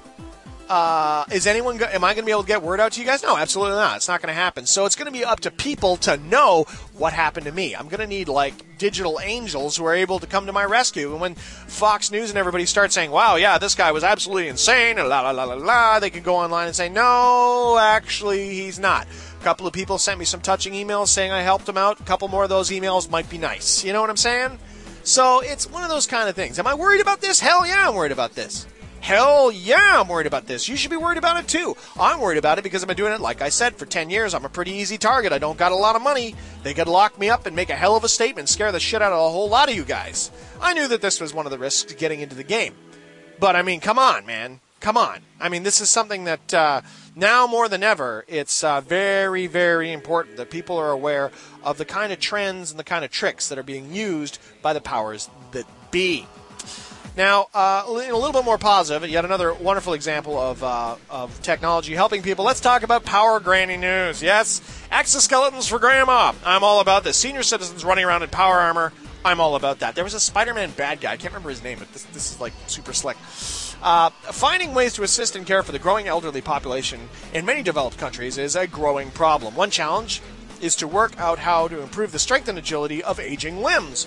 am I going to be able to get word out to you guys? No, absolutely not. It's not going to happen. So it's going to be up to people to know what happened to me. I'm going to need, like, digital angels who are able to come to my rescue. And when Fox News and everybody start saying, wow, yeah, this guy was absolutely insane, and la, la, la, la, la, they can go online and say, no, actually, he's not. A couple of people sent me some touching emails saying I helped them out. A couple more of those emails might be nice. You know what I'm saying? So it's one of those kind of things. Am I worried about this? Hell yeah, I'm worried about this. Hell yeah, I'm worried about this. You should be worried about it too. I'm worried about it because I've been doing it, like I said, for 10 years. I'm a pretty easy target. I don't got a lot of money. They could lock me up and make a hell of a statement, scare the shit out of a whole lot of you guys. I knew that this was one of the risks to getting into the game. But, I mean, come on, man. Come on. I mean, this is something that now more than ever, it's very, very important that people are aware of the kind of trends and the kind of tricks that are being used by the powers that be. Now, a little bit more positive, yet another wonderful example of technology helping people. Let's talk about Power Granny news. Yes, exoskeletons for Grandma. I'm all about this. Senior citizens running around in power armor. I'm all about that. There was a Spider-Man bad guy. I can't remember his name, but this is like super slick. Finding ways to assist and care for the growing elderly population in many developed countries is a growing problem. One challenge is to work out how to improve the strength and agility of aging limbs.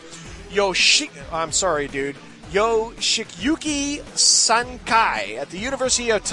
Yoshiyuki Sankai at the University of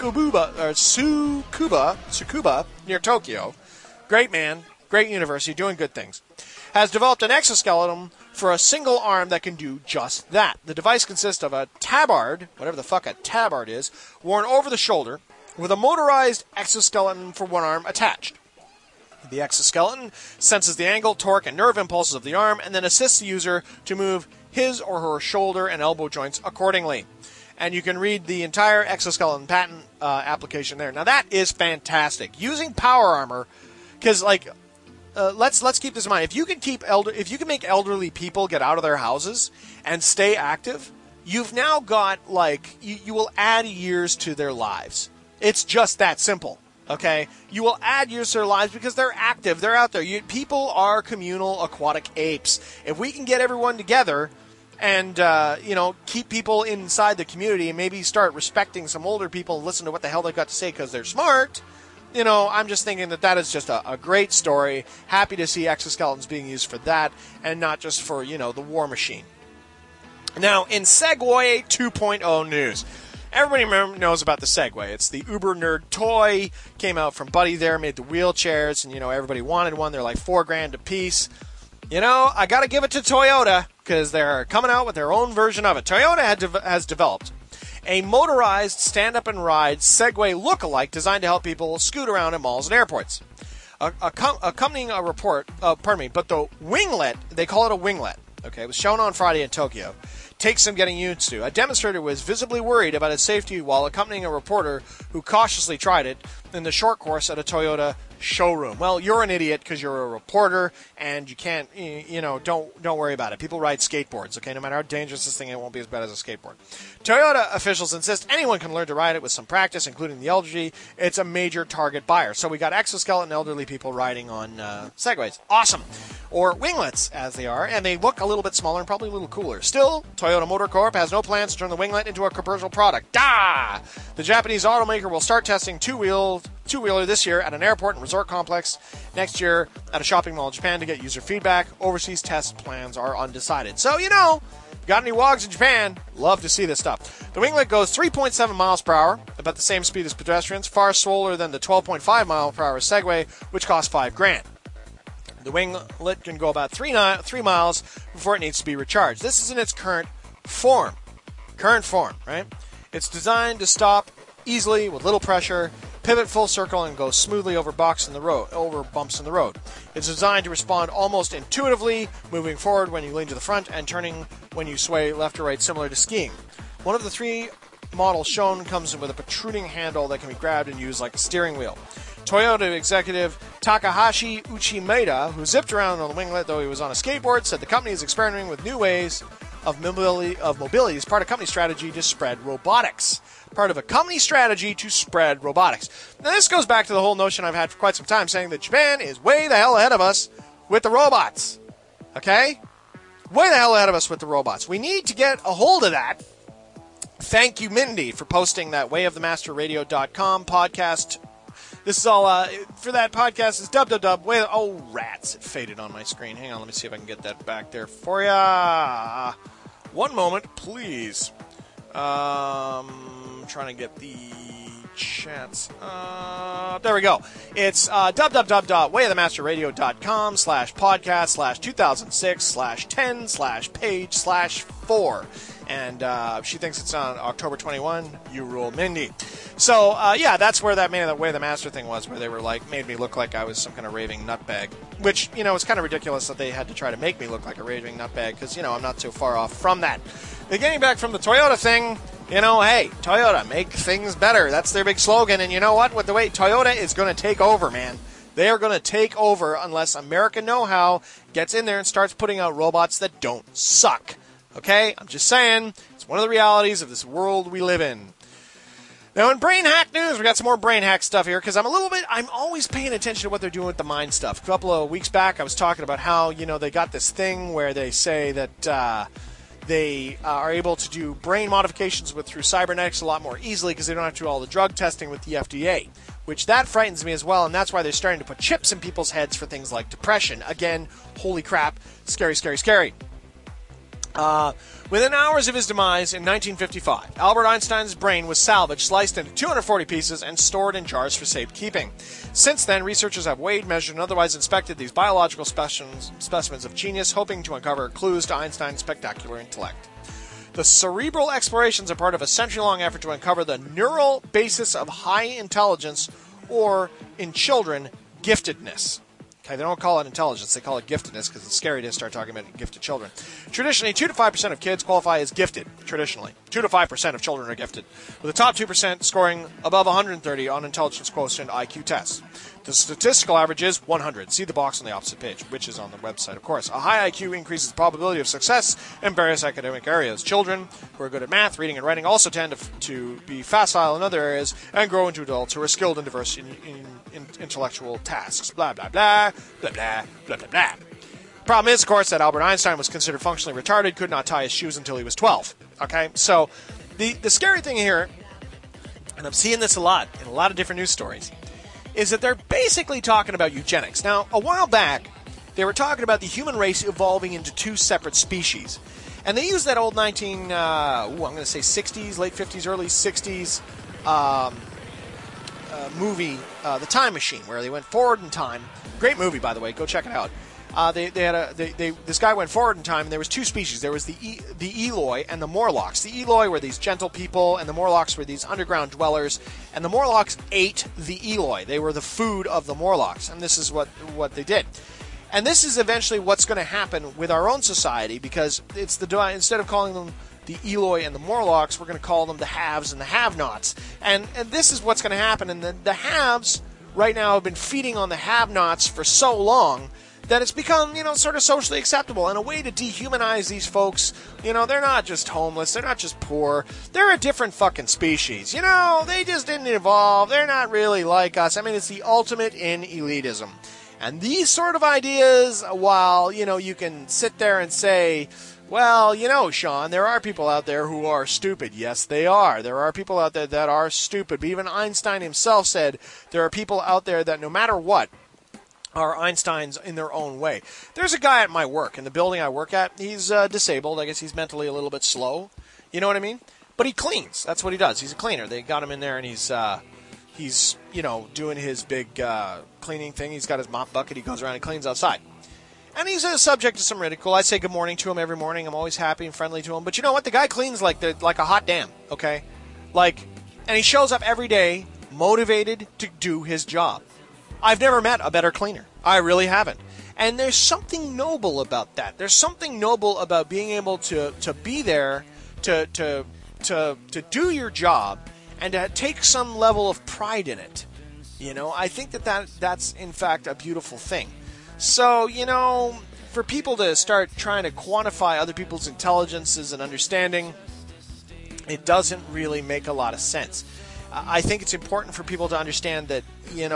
Tsukuba near Tokyo. Great man, great university, doing good things. Has developed an exoskeleton for a single arm that can do just that. The device consists of a tabard, whatever the fuck a tabard is, worn over the shoulder, with a motorized exoskeleton for one arm attached. The exoskeleton senses the angle, torque, and nerve impulses of the arm, and then assists the user to move his or her shoulder and elbow joints accordingly. And you can read the entire exoskeleton patent application there. Now that is fantastic. Using power armor, because let's keep this in mind. If you can make elderly people get out of their houses and stay active, you've now got you will add years to their lives. It's just that simple. Okay, you will add years to their lives because they're active, they're out there. People are communal aquatic apes. If we can get everyone together and keep people inside the community and maybe start respecting some older people and listen to what the hell they've got to say because they're smart, I'm just thinking that is just a great story. Happy to see exoskeletons being used for that and not just for the war machine. Now in Segway 2.0 news. Everybody knows about the Segway. It's the uber nerd toy. Came out from Buddy there, made the wheelchairs, and everybody wanted one. They're like $4,000 a piece. I got to give it to Toyota because they're coming out with their own version of it. Toyota has developed a motorized stand-up-and-ride Segway look-alike designed to help people scoot around in malls and airports. Accompanying a report, but the winglet, they call it a winglet. Okay, it was shown on Friday in Tokyo. Takes some getting used to. A demonstrator was visibly worried about its safety while accompanying a reporter who cautiously tried it in the short course at a Toyota showroom. Well, you're an idiot because you're a reporter and you can't, don't worry about it. People ride skateboards, okay? No matter how dangerous this thing, it won't be as bad as a skateboard. Toyota officials insist anyone can learn to ride it with some practice, including the elderly. It's a major target buyer. So we got exoskeleton elderly people riding on Segways. Awesome. Or winglets, as they are, and they look a little bit smaller and probably a little cooler. Still, Toyota Motor Corp has no plans to turn the winglet into a commercial product. The Japanese automaker will start testing two-wheeler this year at an airport and resort complex, next year at a shopping mall in Japan to get user feedback. Overseas test plans are undecided. So, got any wogs in Japan, love to see this stuff. The winglet goes 3.7 miles per hour, about the same speed as pedestrians, far slower than the 12.5 mile per hour Segway, which costs $5,000. The winglet can go about 3 miles before it needs to be recharged. This is in its current form, right? It's designed to stop easily with little pressure, pivot full circle, and go smoothly over bumps in the road. It's designed to respond almost intuitively, moving forward when you lean to the front and turning when you sway left or right, similar to skiing. One of the 3 models shown comes with a protruding handle that can be grabbed and used like a steering wheel. Toyota executive Takahashi Uchimeda, who zipped around on the winglet though he was on a skateboard, said the company is experimenting with new ways of mobility as part of company strategy to spread robotics. Now this goes back to the whole notion I've had for quite some time, saying that Japan is way the hell ahead of us with the robots. Okay? Way the hell ahead of us with the robots. We need to get a hold of that. Thank you, Mindy, for posting that wayofthemasterradio.com podcast. This is all for that podcast is www. Oh, rats. It faded on my screen. Hang on, let me see if I can get that back there for ya. One moment, please. Trying to get the chats. There we go. It's www.wayofthemasterradio.com/podcast/2006/10/page/4. And she thinks it's on October 21. You rule, Mindy. So, that's where that Way of the Master thing was, where they were made me look like I was some kind of raving nutbag. Which, it's kind of ridiculous that they had to try to make me look like a raving nutbag, because, I'm not too far off from that. But getting back from the Toyota thing, hey, Toyota, make things better. That's their big slogan. And you know what? With the way Toyota is going to take over, man. They are going to take over unless American know-how gets in there and starts putting out robots that don't suck. Okay? I'm just saying, it's one of the realities of this world we live in. Now, in Brain Hack News, we got some more Brain Hack stuff here, because I'm always paying attention to what they're doing with the mind stuff. A couple of weeks back, I was talking about how, they got this thing where they say that they are able to do brain modifications through cybernetics a lot more easily because they don't have to do all the drug testing with the FDA, which that frightens me as well, and that's why they're starting to put chips in people's heads for things like depression. Again, holy crap, scary, scary, scary. Within hours of his demise in 1955, Albert Einstein's brain was salvaged, sliced into 240 pieces, and stored in jars for safekeeping. Since then, researchers have weighed, measured, and otherwise inspected these biological specimens of genius, hoping to uncover clues to Einstein's spectacular intellect. The cerebral explorations are part of a century-long effort to uncover the neural basis of high intelligence, or, in children, giftedness. Okay, they don't call it intelligence, they call it giftedness because it's scary to start talking about gifted children. Traditionally, 2 to 5% of kids qualify as gifted. traditionally. 2 to 5% of children are gifted, with the top 2% scoring above 130 on intelligence quotient IQ tests. The statistical average is 100. See the box on the opposite page, which is on the website, of course. A high IQ increases the probability of success in various academic areas. Children who are good at math, reading, and writing also tend to be facile in other areas and grow into adults who are skilled and diverse in intellectual tasks. Blah, blah, blah, blah, blah, blah, blah, blah. Problem is, of course, that Albert Einstein was considered functionally retarded, could not tie his shoes until he was 12. Okay? So the scary thing here, and I'm seeing this a lot in a lot of different news stories, is that they're basically talking about eugenics. Now, a while back, they were talking about the human race evolving into 2 separate species. And they used that old 60s, late 50s, early 60s movie, The Time Machine, where they went forward in time. Great movie, by the way. Go check it out. This guy went forward in time, and there was 2 species. There was the Eloi and the Morlocks. The Eloi were these gentle people, and the Morlocks were these underground dwellers. And the Morlocks ate the Eloi. They were the food of the Morlocks, and this is what they did. And this is eventually what's going to happen with our own society, because it's instead of calling them the Eloi and the Morlocks, we're going to call them the haves and the have-nots. And this is what's going to happen. And the haves right now have been feeding on the have-nots for so long that it's become, sort of socially acceptable, and a way to dehumanize these folks. They're not just homeless, they're not just poor, they're a different fucking species. They just didn't evolve, they're not really like us. I mean, it's the ultimate in elitism. And these sort of ideas, while, you can sit there and say, well, Sean, there are people out there who are stupid. Yes, they are. There are people out there that are stupid. But even Einstein himself said there are people out there that no matter what, are Einsteins in their own way. There's a guy at my work, in the building I work at. He's disabled. I guess he's mentally a little bit slow. You know what I mean? But he cleans. That's what he does. He's a cleaner. They got him in there, and he's doing his big cleaning thing. He's got his mop bucket. He goes around and cleans outside. And he's subject to some ridicule. I say good morning to him every morning. I'm always happy and friendly to him. But you know what? The guy cleans like a hot damn, okay? And he shows up every day motivated to do his job. I've never met a better cleaner. I really haven't. And there's something noble about that. There's something noble about being able to be there to do your job and to take some level of pride in it. I think that's in fact a beautiful thing. So, for people to start trying to quantify other people's intelligences and understanding, it doesn't really make a lot of sense. I think it's important for people to understand that,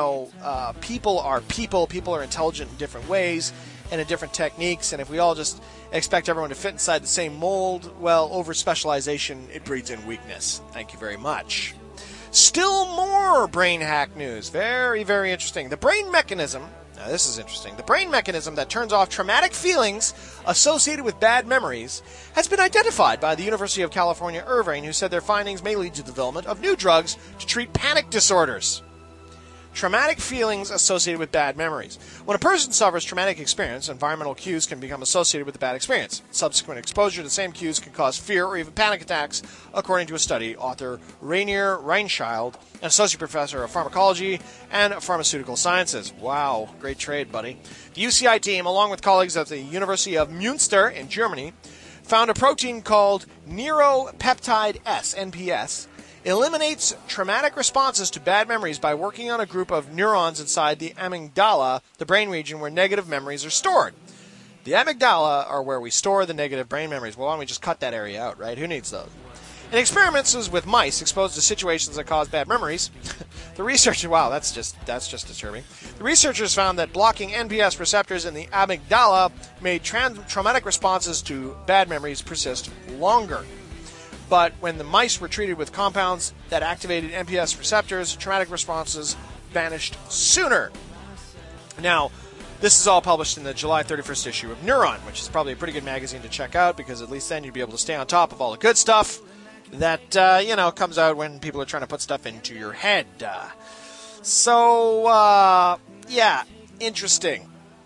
people are people. People are intelligent in different ways and in different techniques. And if we all just expect everyone to fit inside the same mold, well, over-specialization, it breeds in weakness. Thank you very much. Still more brain hack news. Very, very interesting. The brain mechanism... Now, this is interesting. The brain mechanism that turns off traumatic feelings associated with bad memories has been identified by the University of California, Irvine, who said their findings may lead to the development of new drugs to treat panic disorders. Traumatic feelings associated with bad memories. When a person suffers traumatic experience, environmental cues can become associated with the bad experience. Subsequent exposure to the same cues can cause fear or even panic attacks, according to a study author Rainier Reinschild, an associate professor of pharmacology and pharmaceutical sciences. Wow, great trade, buddy. The UCI team, along with colleagues at the University of Münster in Germany, found a protein called neuropeptide S, NPS, eliminates traumatic responses to bad memories by working on a group of neurons inside the amygdala, the brain region where negative memories are stored. The amygdala are where we store the negative brain memories. Well, why don't we just cut that area out, right? Who needs those? In experiments with mice exposed to situations that cause bad memories, the researchers... Wow, that's just disturbing. The researchers found that blocking NPS receptors in the amygdala made traumatic responses to bad memories persist longer. But when the mice were treated with compounds that activated NPS receptors, traumatic responses vanished sooner. Now, this is all published in the July 31st issue of Neuron, which is probably a pretty good magazine to check out, because at least then you'd be able to stay on top of all the good stuff that, comes out when people are trying to put stuff into your head. Interesting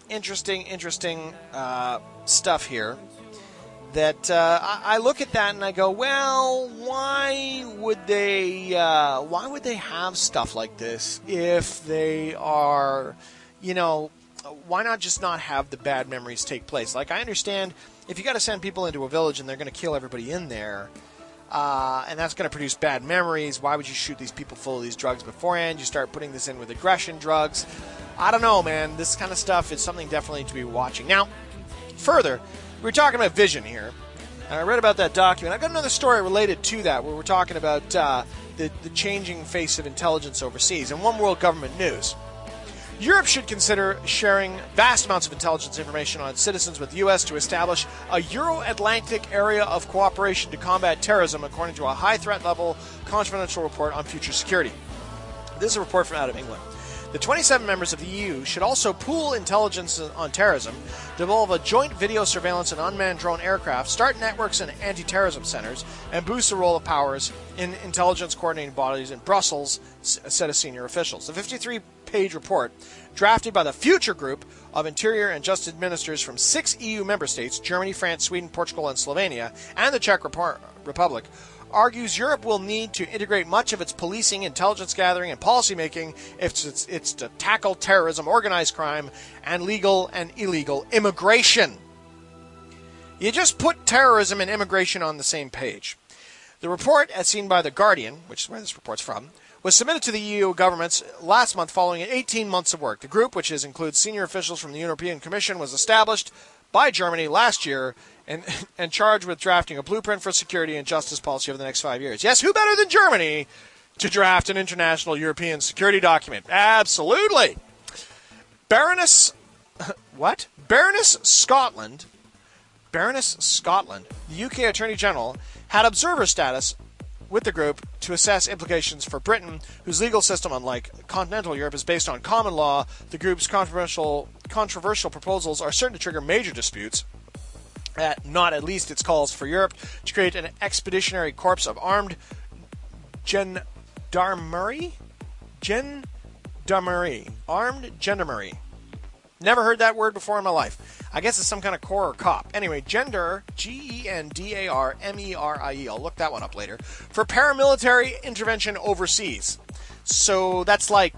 stuff here. That I look at that and I go, well, why would they have stuff like this if they are, why not just not have the bad memories take place? Like, I understand if you got to send people into a village and they're going to kill everybody in there, and that's going to produce bad memories. Why would you shoot these people full of these drugs beforehand? You start putting this in with aggression drugs. I don't know, man. This kind of stuff is something definitely to be watching. Now, further, we're talking about vision here. And I read about that document. I've got another story related to that where we're talking about the changing face of intelligence overseas. In One World Government News, Europe should consider sharing vast amounts of intelligence information on citizens with the U.S. to establish a Euro-Atlantic area of cooperation to combat terrorism, according to a high-threat level confidential report on future security. This is a report from out of England. The 27 members of the EU should also pool intelligence on terrorism, develop a joint video surveillance and unmanned drone aircraft, start networks and anti-terrorism centers, and boost the role of powers in intelligence coordinating bodies in Brussels, said a senior officials. The 53-page report, drafted by the Future Group of Interior and Justice Ministers from 6 EU member states, Germany, France, Sweden, Portugal, and Slovenia, and the Czech Republic, argues Europe will need to integrate much of its policing, intelligence gathering, and policymaking if it's to tackle terrorism, organized crime, and legal and illegal immigration. You just put terrorism and immigration on the same page. The report, as seen by The Guardian, which is where this report's from, was submitted to the EU governments last month following 18 months of work. The group, which includes senior officials from the European Commission, was established by Germany last year and charged with drafting a blueprint for security and justice policy over the next 5 years. Yes, who better than Germany to draft an international European security document? Absolutely. Baroness Scotland, the UK Attorney General, had observer status with the group to assess implications for Britain, whose legal system, unlike continental Europe, is based on common law. The group's controversial proposals are certain to trigger major disputes, not at least its calls for Europe to create an expeditionary corps of armed gendarmerie. Never heard that word before in my life. I guess it's some kind of corps or cop. Anyway, Gendarmerie. I'll look that one up later. For paramilitary intervention overseas. So that's like,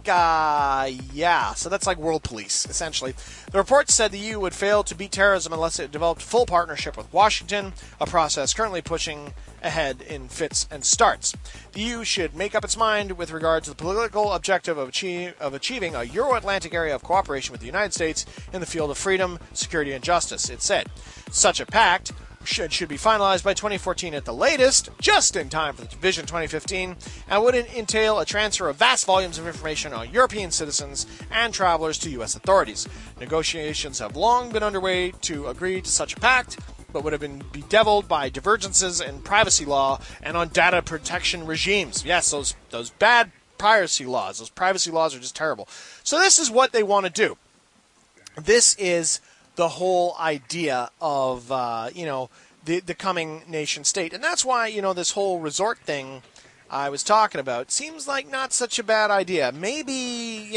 so that's like world police, essentially. The report said the EU would fail to beat terrorism unless it developed full partnership with Washington, a process currently pushing ahead in fits and starts. The EU should make up its mind with regard to the political objective of achieving a Euro-Atlantic area of cooperation with the United States in the field of freedom, security, and justice, it said. Such a pact should be finalized by 2014 at the latest, just in time for the Vision 2015, and would entail a transfer of vast volumes of information on European citizens and travelers to U.S. authorities. Negotiations have long been underway to agree to such a pact, but would have been bedeviled by divergences in privacy law and on data protection regimes. Yes, those bad privacy laws. Those privacy laws are just terrible. So this is what they want to do. This is the whole idea of, the coming nation state. And that's why, this whole resort thing I was talking about seems like not such a bad idea. Maybe,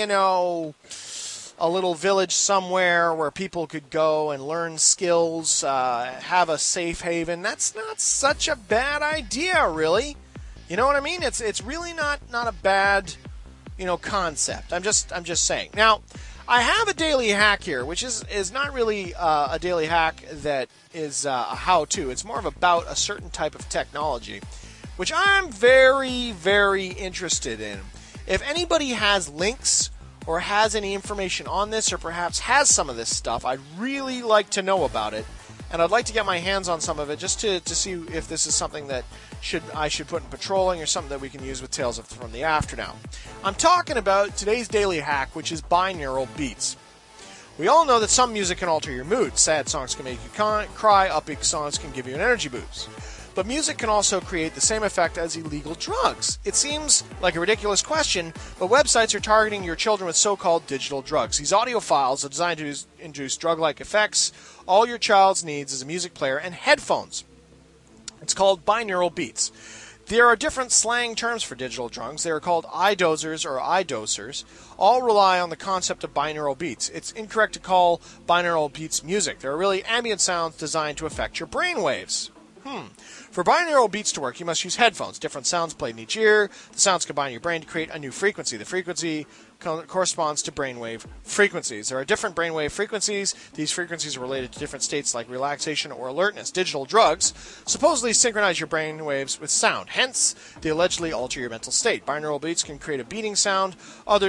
a little village somewhere where people could go and learn skills, have a safe haven. That's not such a bad idea, really. You know what I mean? It's really not a bad, concept. I'm just saying. Now, I have a daily hack here, which is not really a daily hack that is a how-to. It's more of about a certain type of technology, which I'm very, very interested in. If anybody has links or has any information on this, or perhaps has some of this stuff, I'd really like to know about it. And I'd like to get my hands on some of it just to see if this is something that I should put in patrolling or something that we can use with Tales from the After Now. I'm talking about today's daily hack, which is binaural beats. We all know that some music can alter your mood. Sad songs can make you cry, upbeat songs can give you an energy boost. But music can also create the same effect as illegal drugs. It seems like a ridiculous question, but websites are targeting your children with so-called digital drugs. These audio files are designed to induce drug-like effects. All your child needs is a music player and headphones. It's called binaural beats. There are different slang terms for digital drugs. They are called iDosers or iDosers. All rely on the concept of binaural beats. It's incorrect to call binaural beats music. They're really ambient sounds designed to affect your brain waves. For binaural beats to work, you must use headphones. Different sounds played in each ear. The sounds combine in your brain to create a new frequency. The frequency corresponds to brainwave frequencies. There are different brainwave frequencies. These frequencies are related to different states like relaxation or alertness. Digital drugs supposedly synchronize your brain waves with sound. Hence, they allegedly alter your mental state. Binaural beats can create a beating sound. Other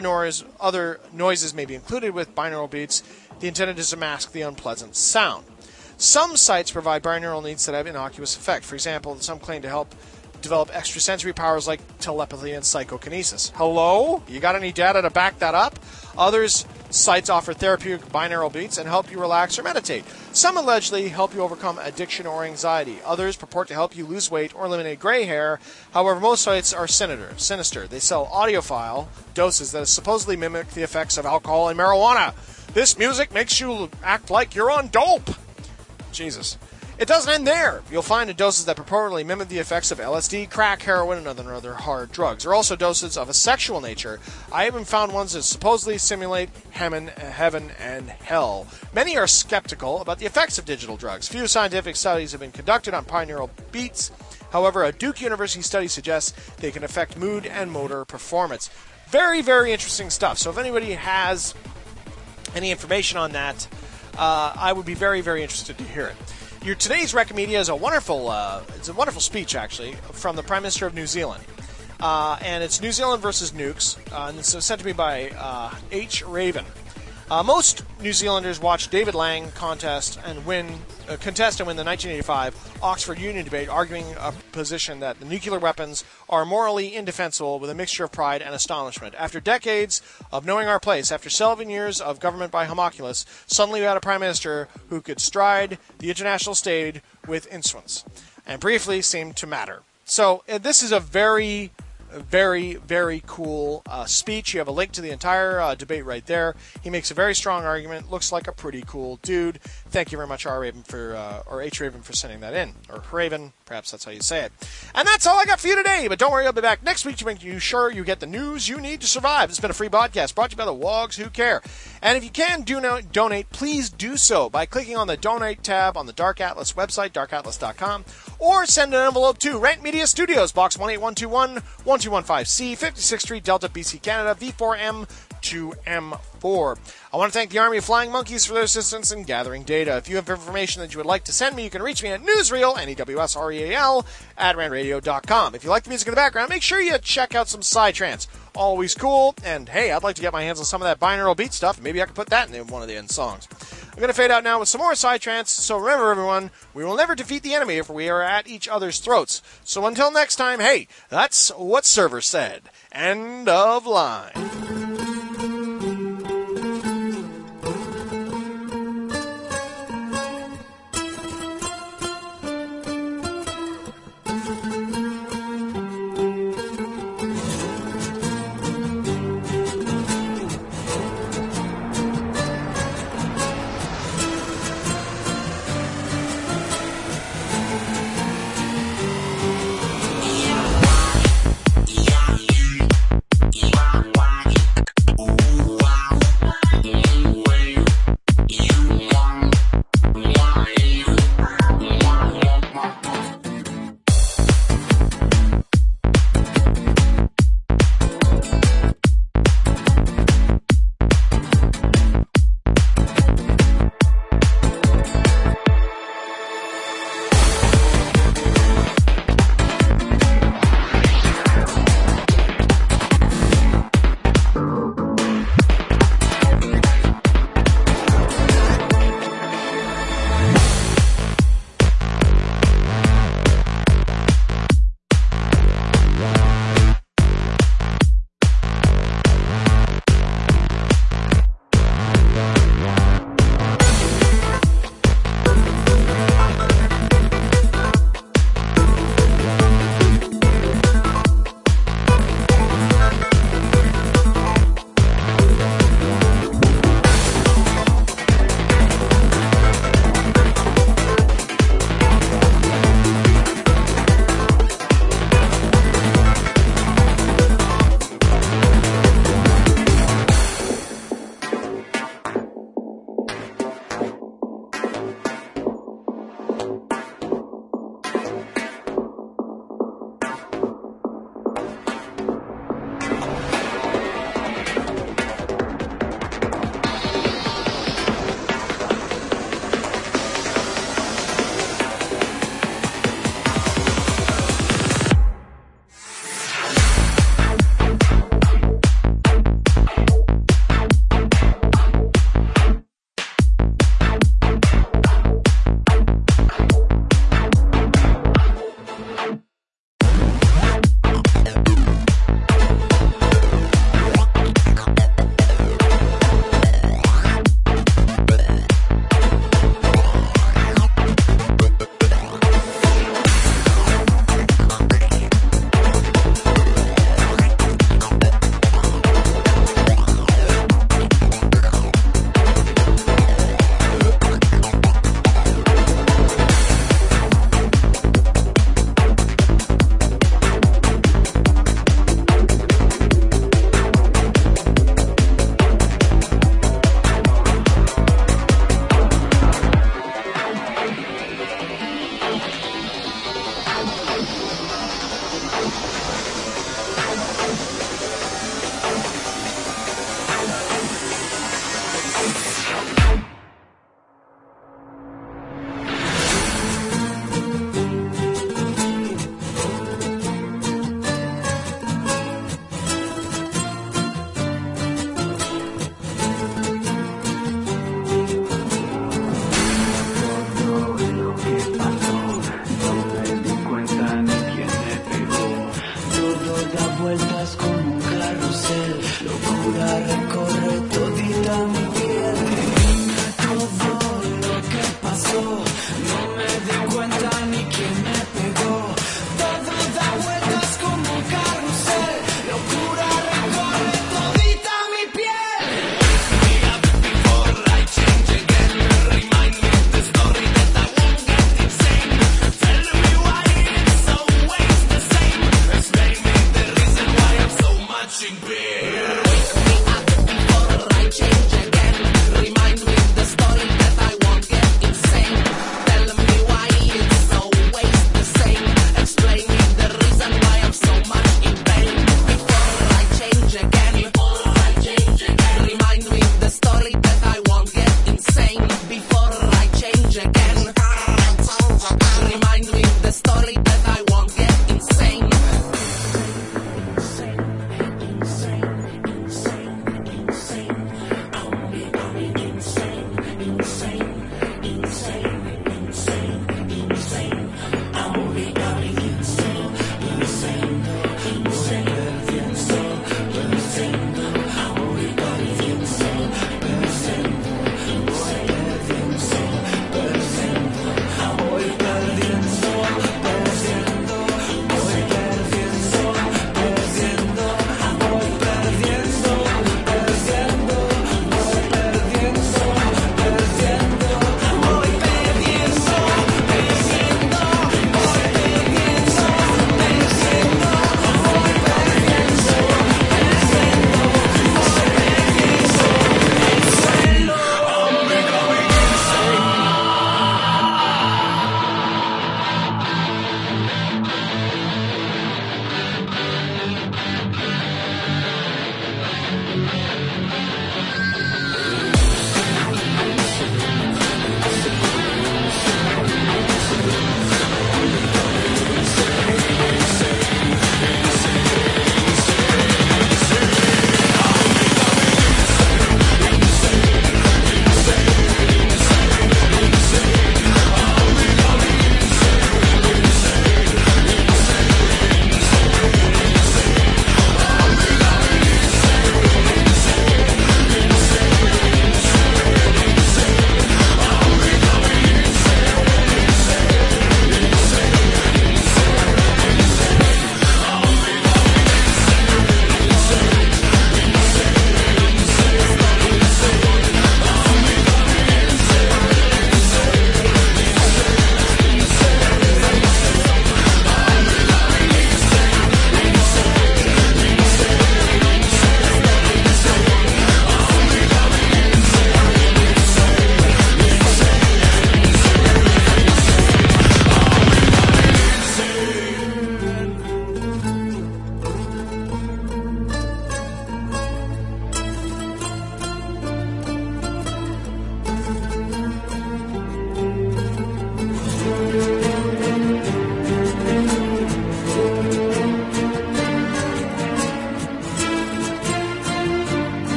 noises may be included with binaural beats. The intent is to mask the unpleasant sound. Some sites provide binaural needs that have innocuous effect. For example, some claim to help develop extrasensory powers like telepathy and psychokinesis. Hello? You got any data to back that up? Others sites offer therapeutic binaural beats and help you relax or meditate. Some allegedly help you overcome addiction or anxiety. Others purport to help you lose weight or eliminate gray hair. However, most sites are sinister. They sell audiophile doses that supposedly mimic the effects of alcohol and marijuana. This music makes you act like you're on dope. Jesus. It doesn't end there. You'll find doses that purportedly mimic the effects of LSD, crack, heroin, and other hard drugs. There are also doses of a sexual nature. I even found ones that supposedly simulate heaven and hell. Many are skeptical about the effects of digital drugs. Few scientific studies have been conducted on binaural beats. However, a Duke University study suggests they can affect mood and motor performance. Very, very interesting stuff. So if anybody has any information on that, I would be very, very interested to hear it. Today's Rec Media is a wonderful speech, actually, from the Prime Minister of New Zealand. And it's New Zealand versus nukes, and it's sent to me by H. Raven. Most New Zealanders watched David Lang contest and win the 1985 Oxford Union debate, arguing a position that the nuclear weapons are morally indefensible with a mixture of pride and astonishment. After decades of knowing our place, after 7 years of government by homunculus, suddenly we had a prime minister who could stride the international stage with insolence and briefly seemed to matter. So this is a very, very cool speech. You have a link to the entire debate right there. He makes a very strong argument. Looks like a pretty cool dude. Thank you very much, R. Raven, or H. Raven, for sending that in. Or Raven, perhaps that's how you say it. And that's all I got for you today. But don't worry, I'll be back next week to make you sure you get the news you need to survive. It's been a free podcast brought to you by the Wogs Who Care. And if you can donate, please do so by clicking on the Donate tab on the Dark Atlas website, darkatlas.com, or send an envelope to Rant Media Studios, Box 18121, 1215C, 56th Street, Delta, BC, Canada, V4M to M4. I want to thank the Army of Flying Monkeys for their assistance in gathering data. If you have information that you would like to send me, you can reach me at newsreel, NEWSREAL, @randradio.com. If you like the music in the background, make sure you check out some Psytrance. Always cool, and hey, I'd like to get my hands on some of that binaural beat stuff. Maybe I can put that in one of the end songs. I'm going to fade out now with some more Psytrance, so remember everyone, we will never defeat the enemy if we are at each other's throats. So until next time, hey, that's what Server said. End of line. And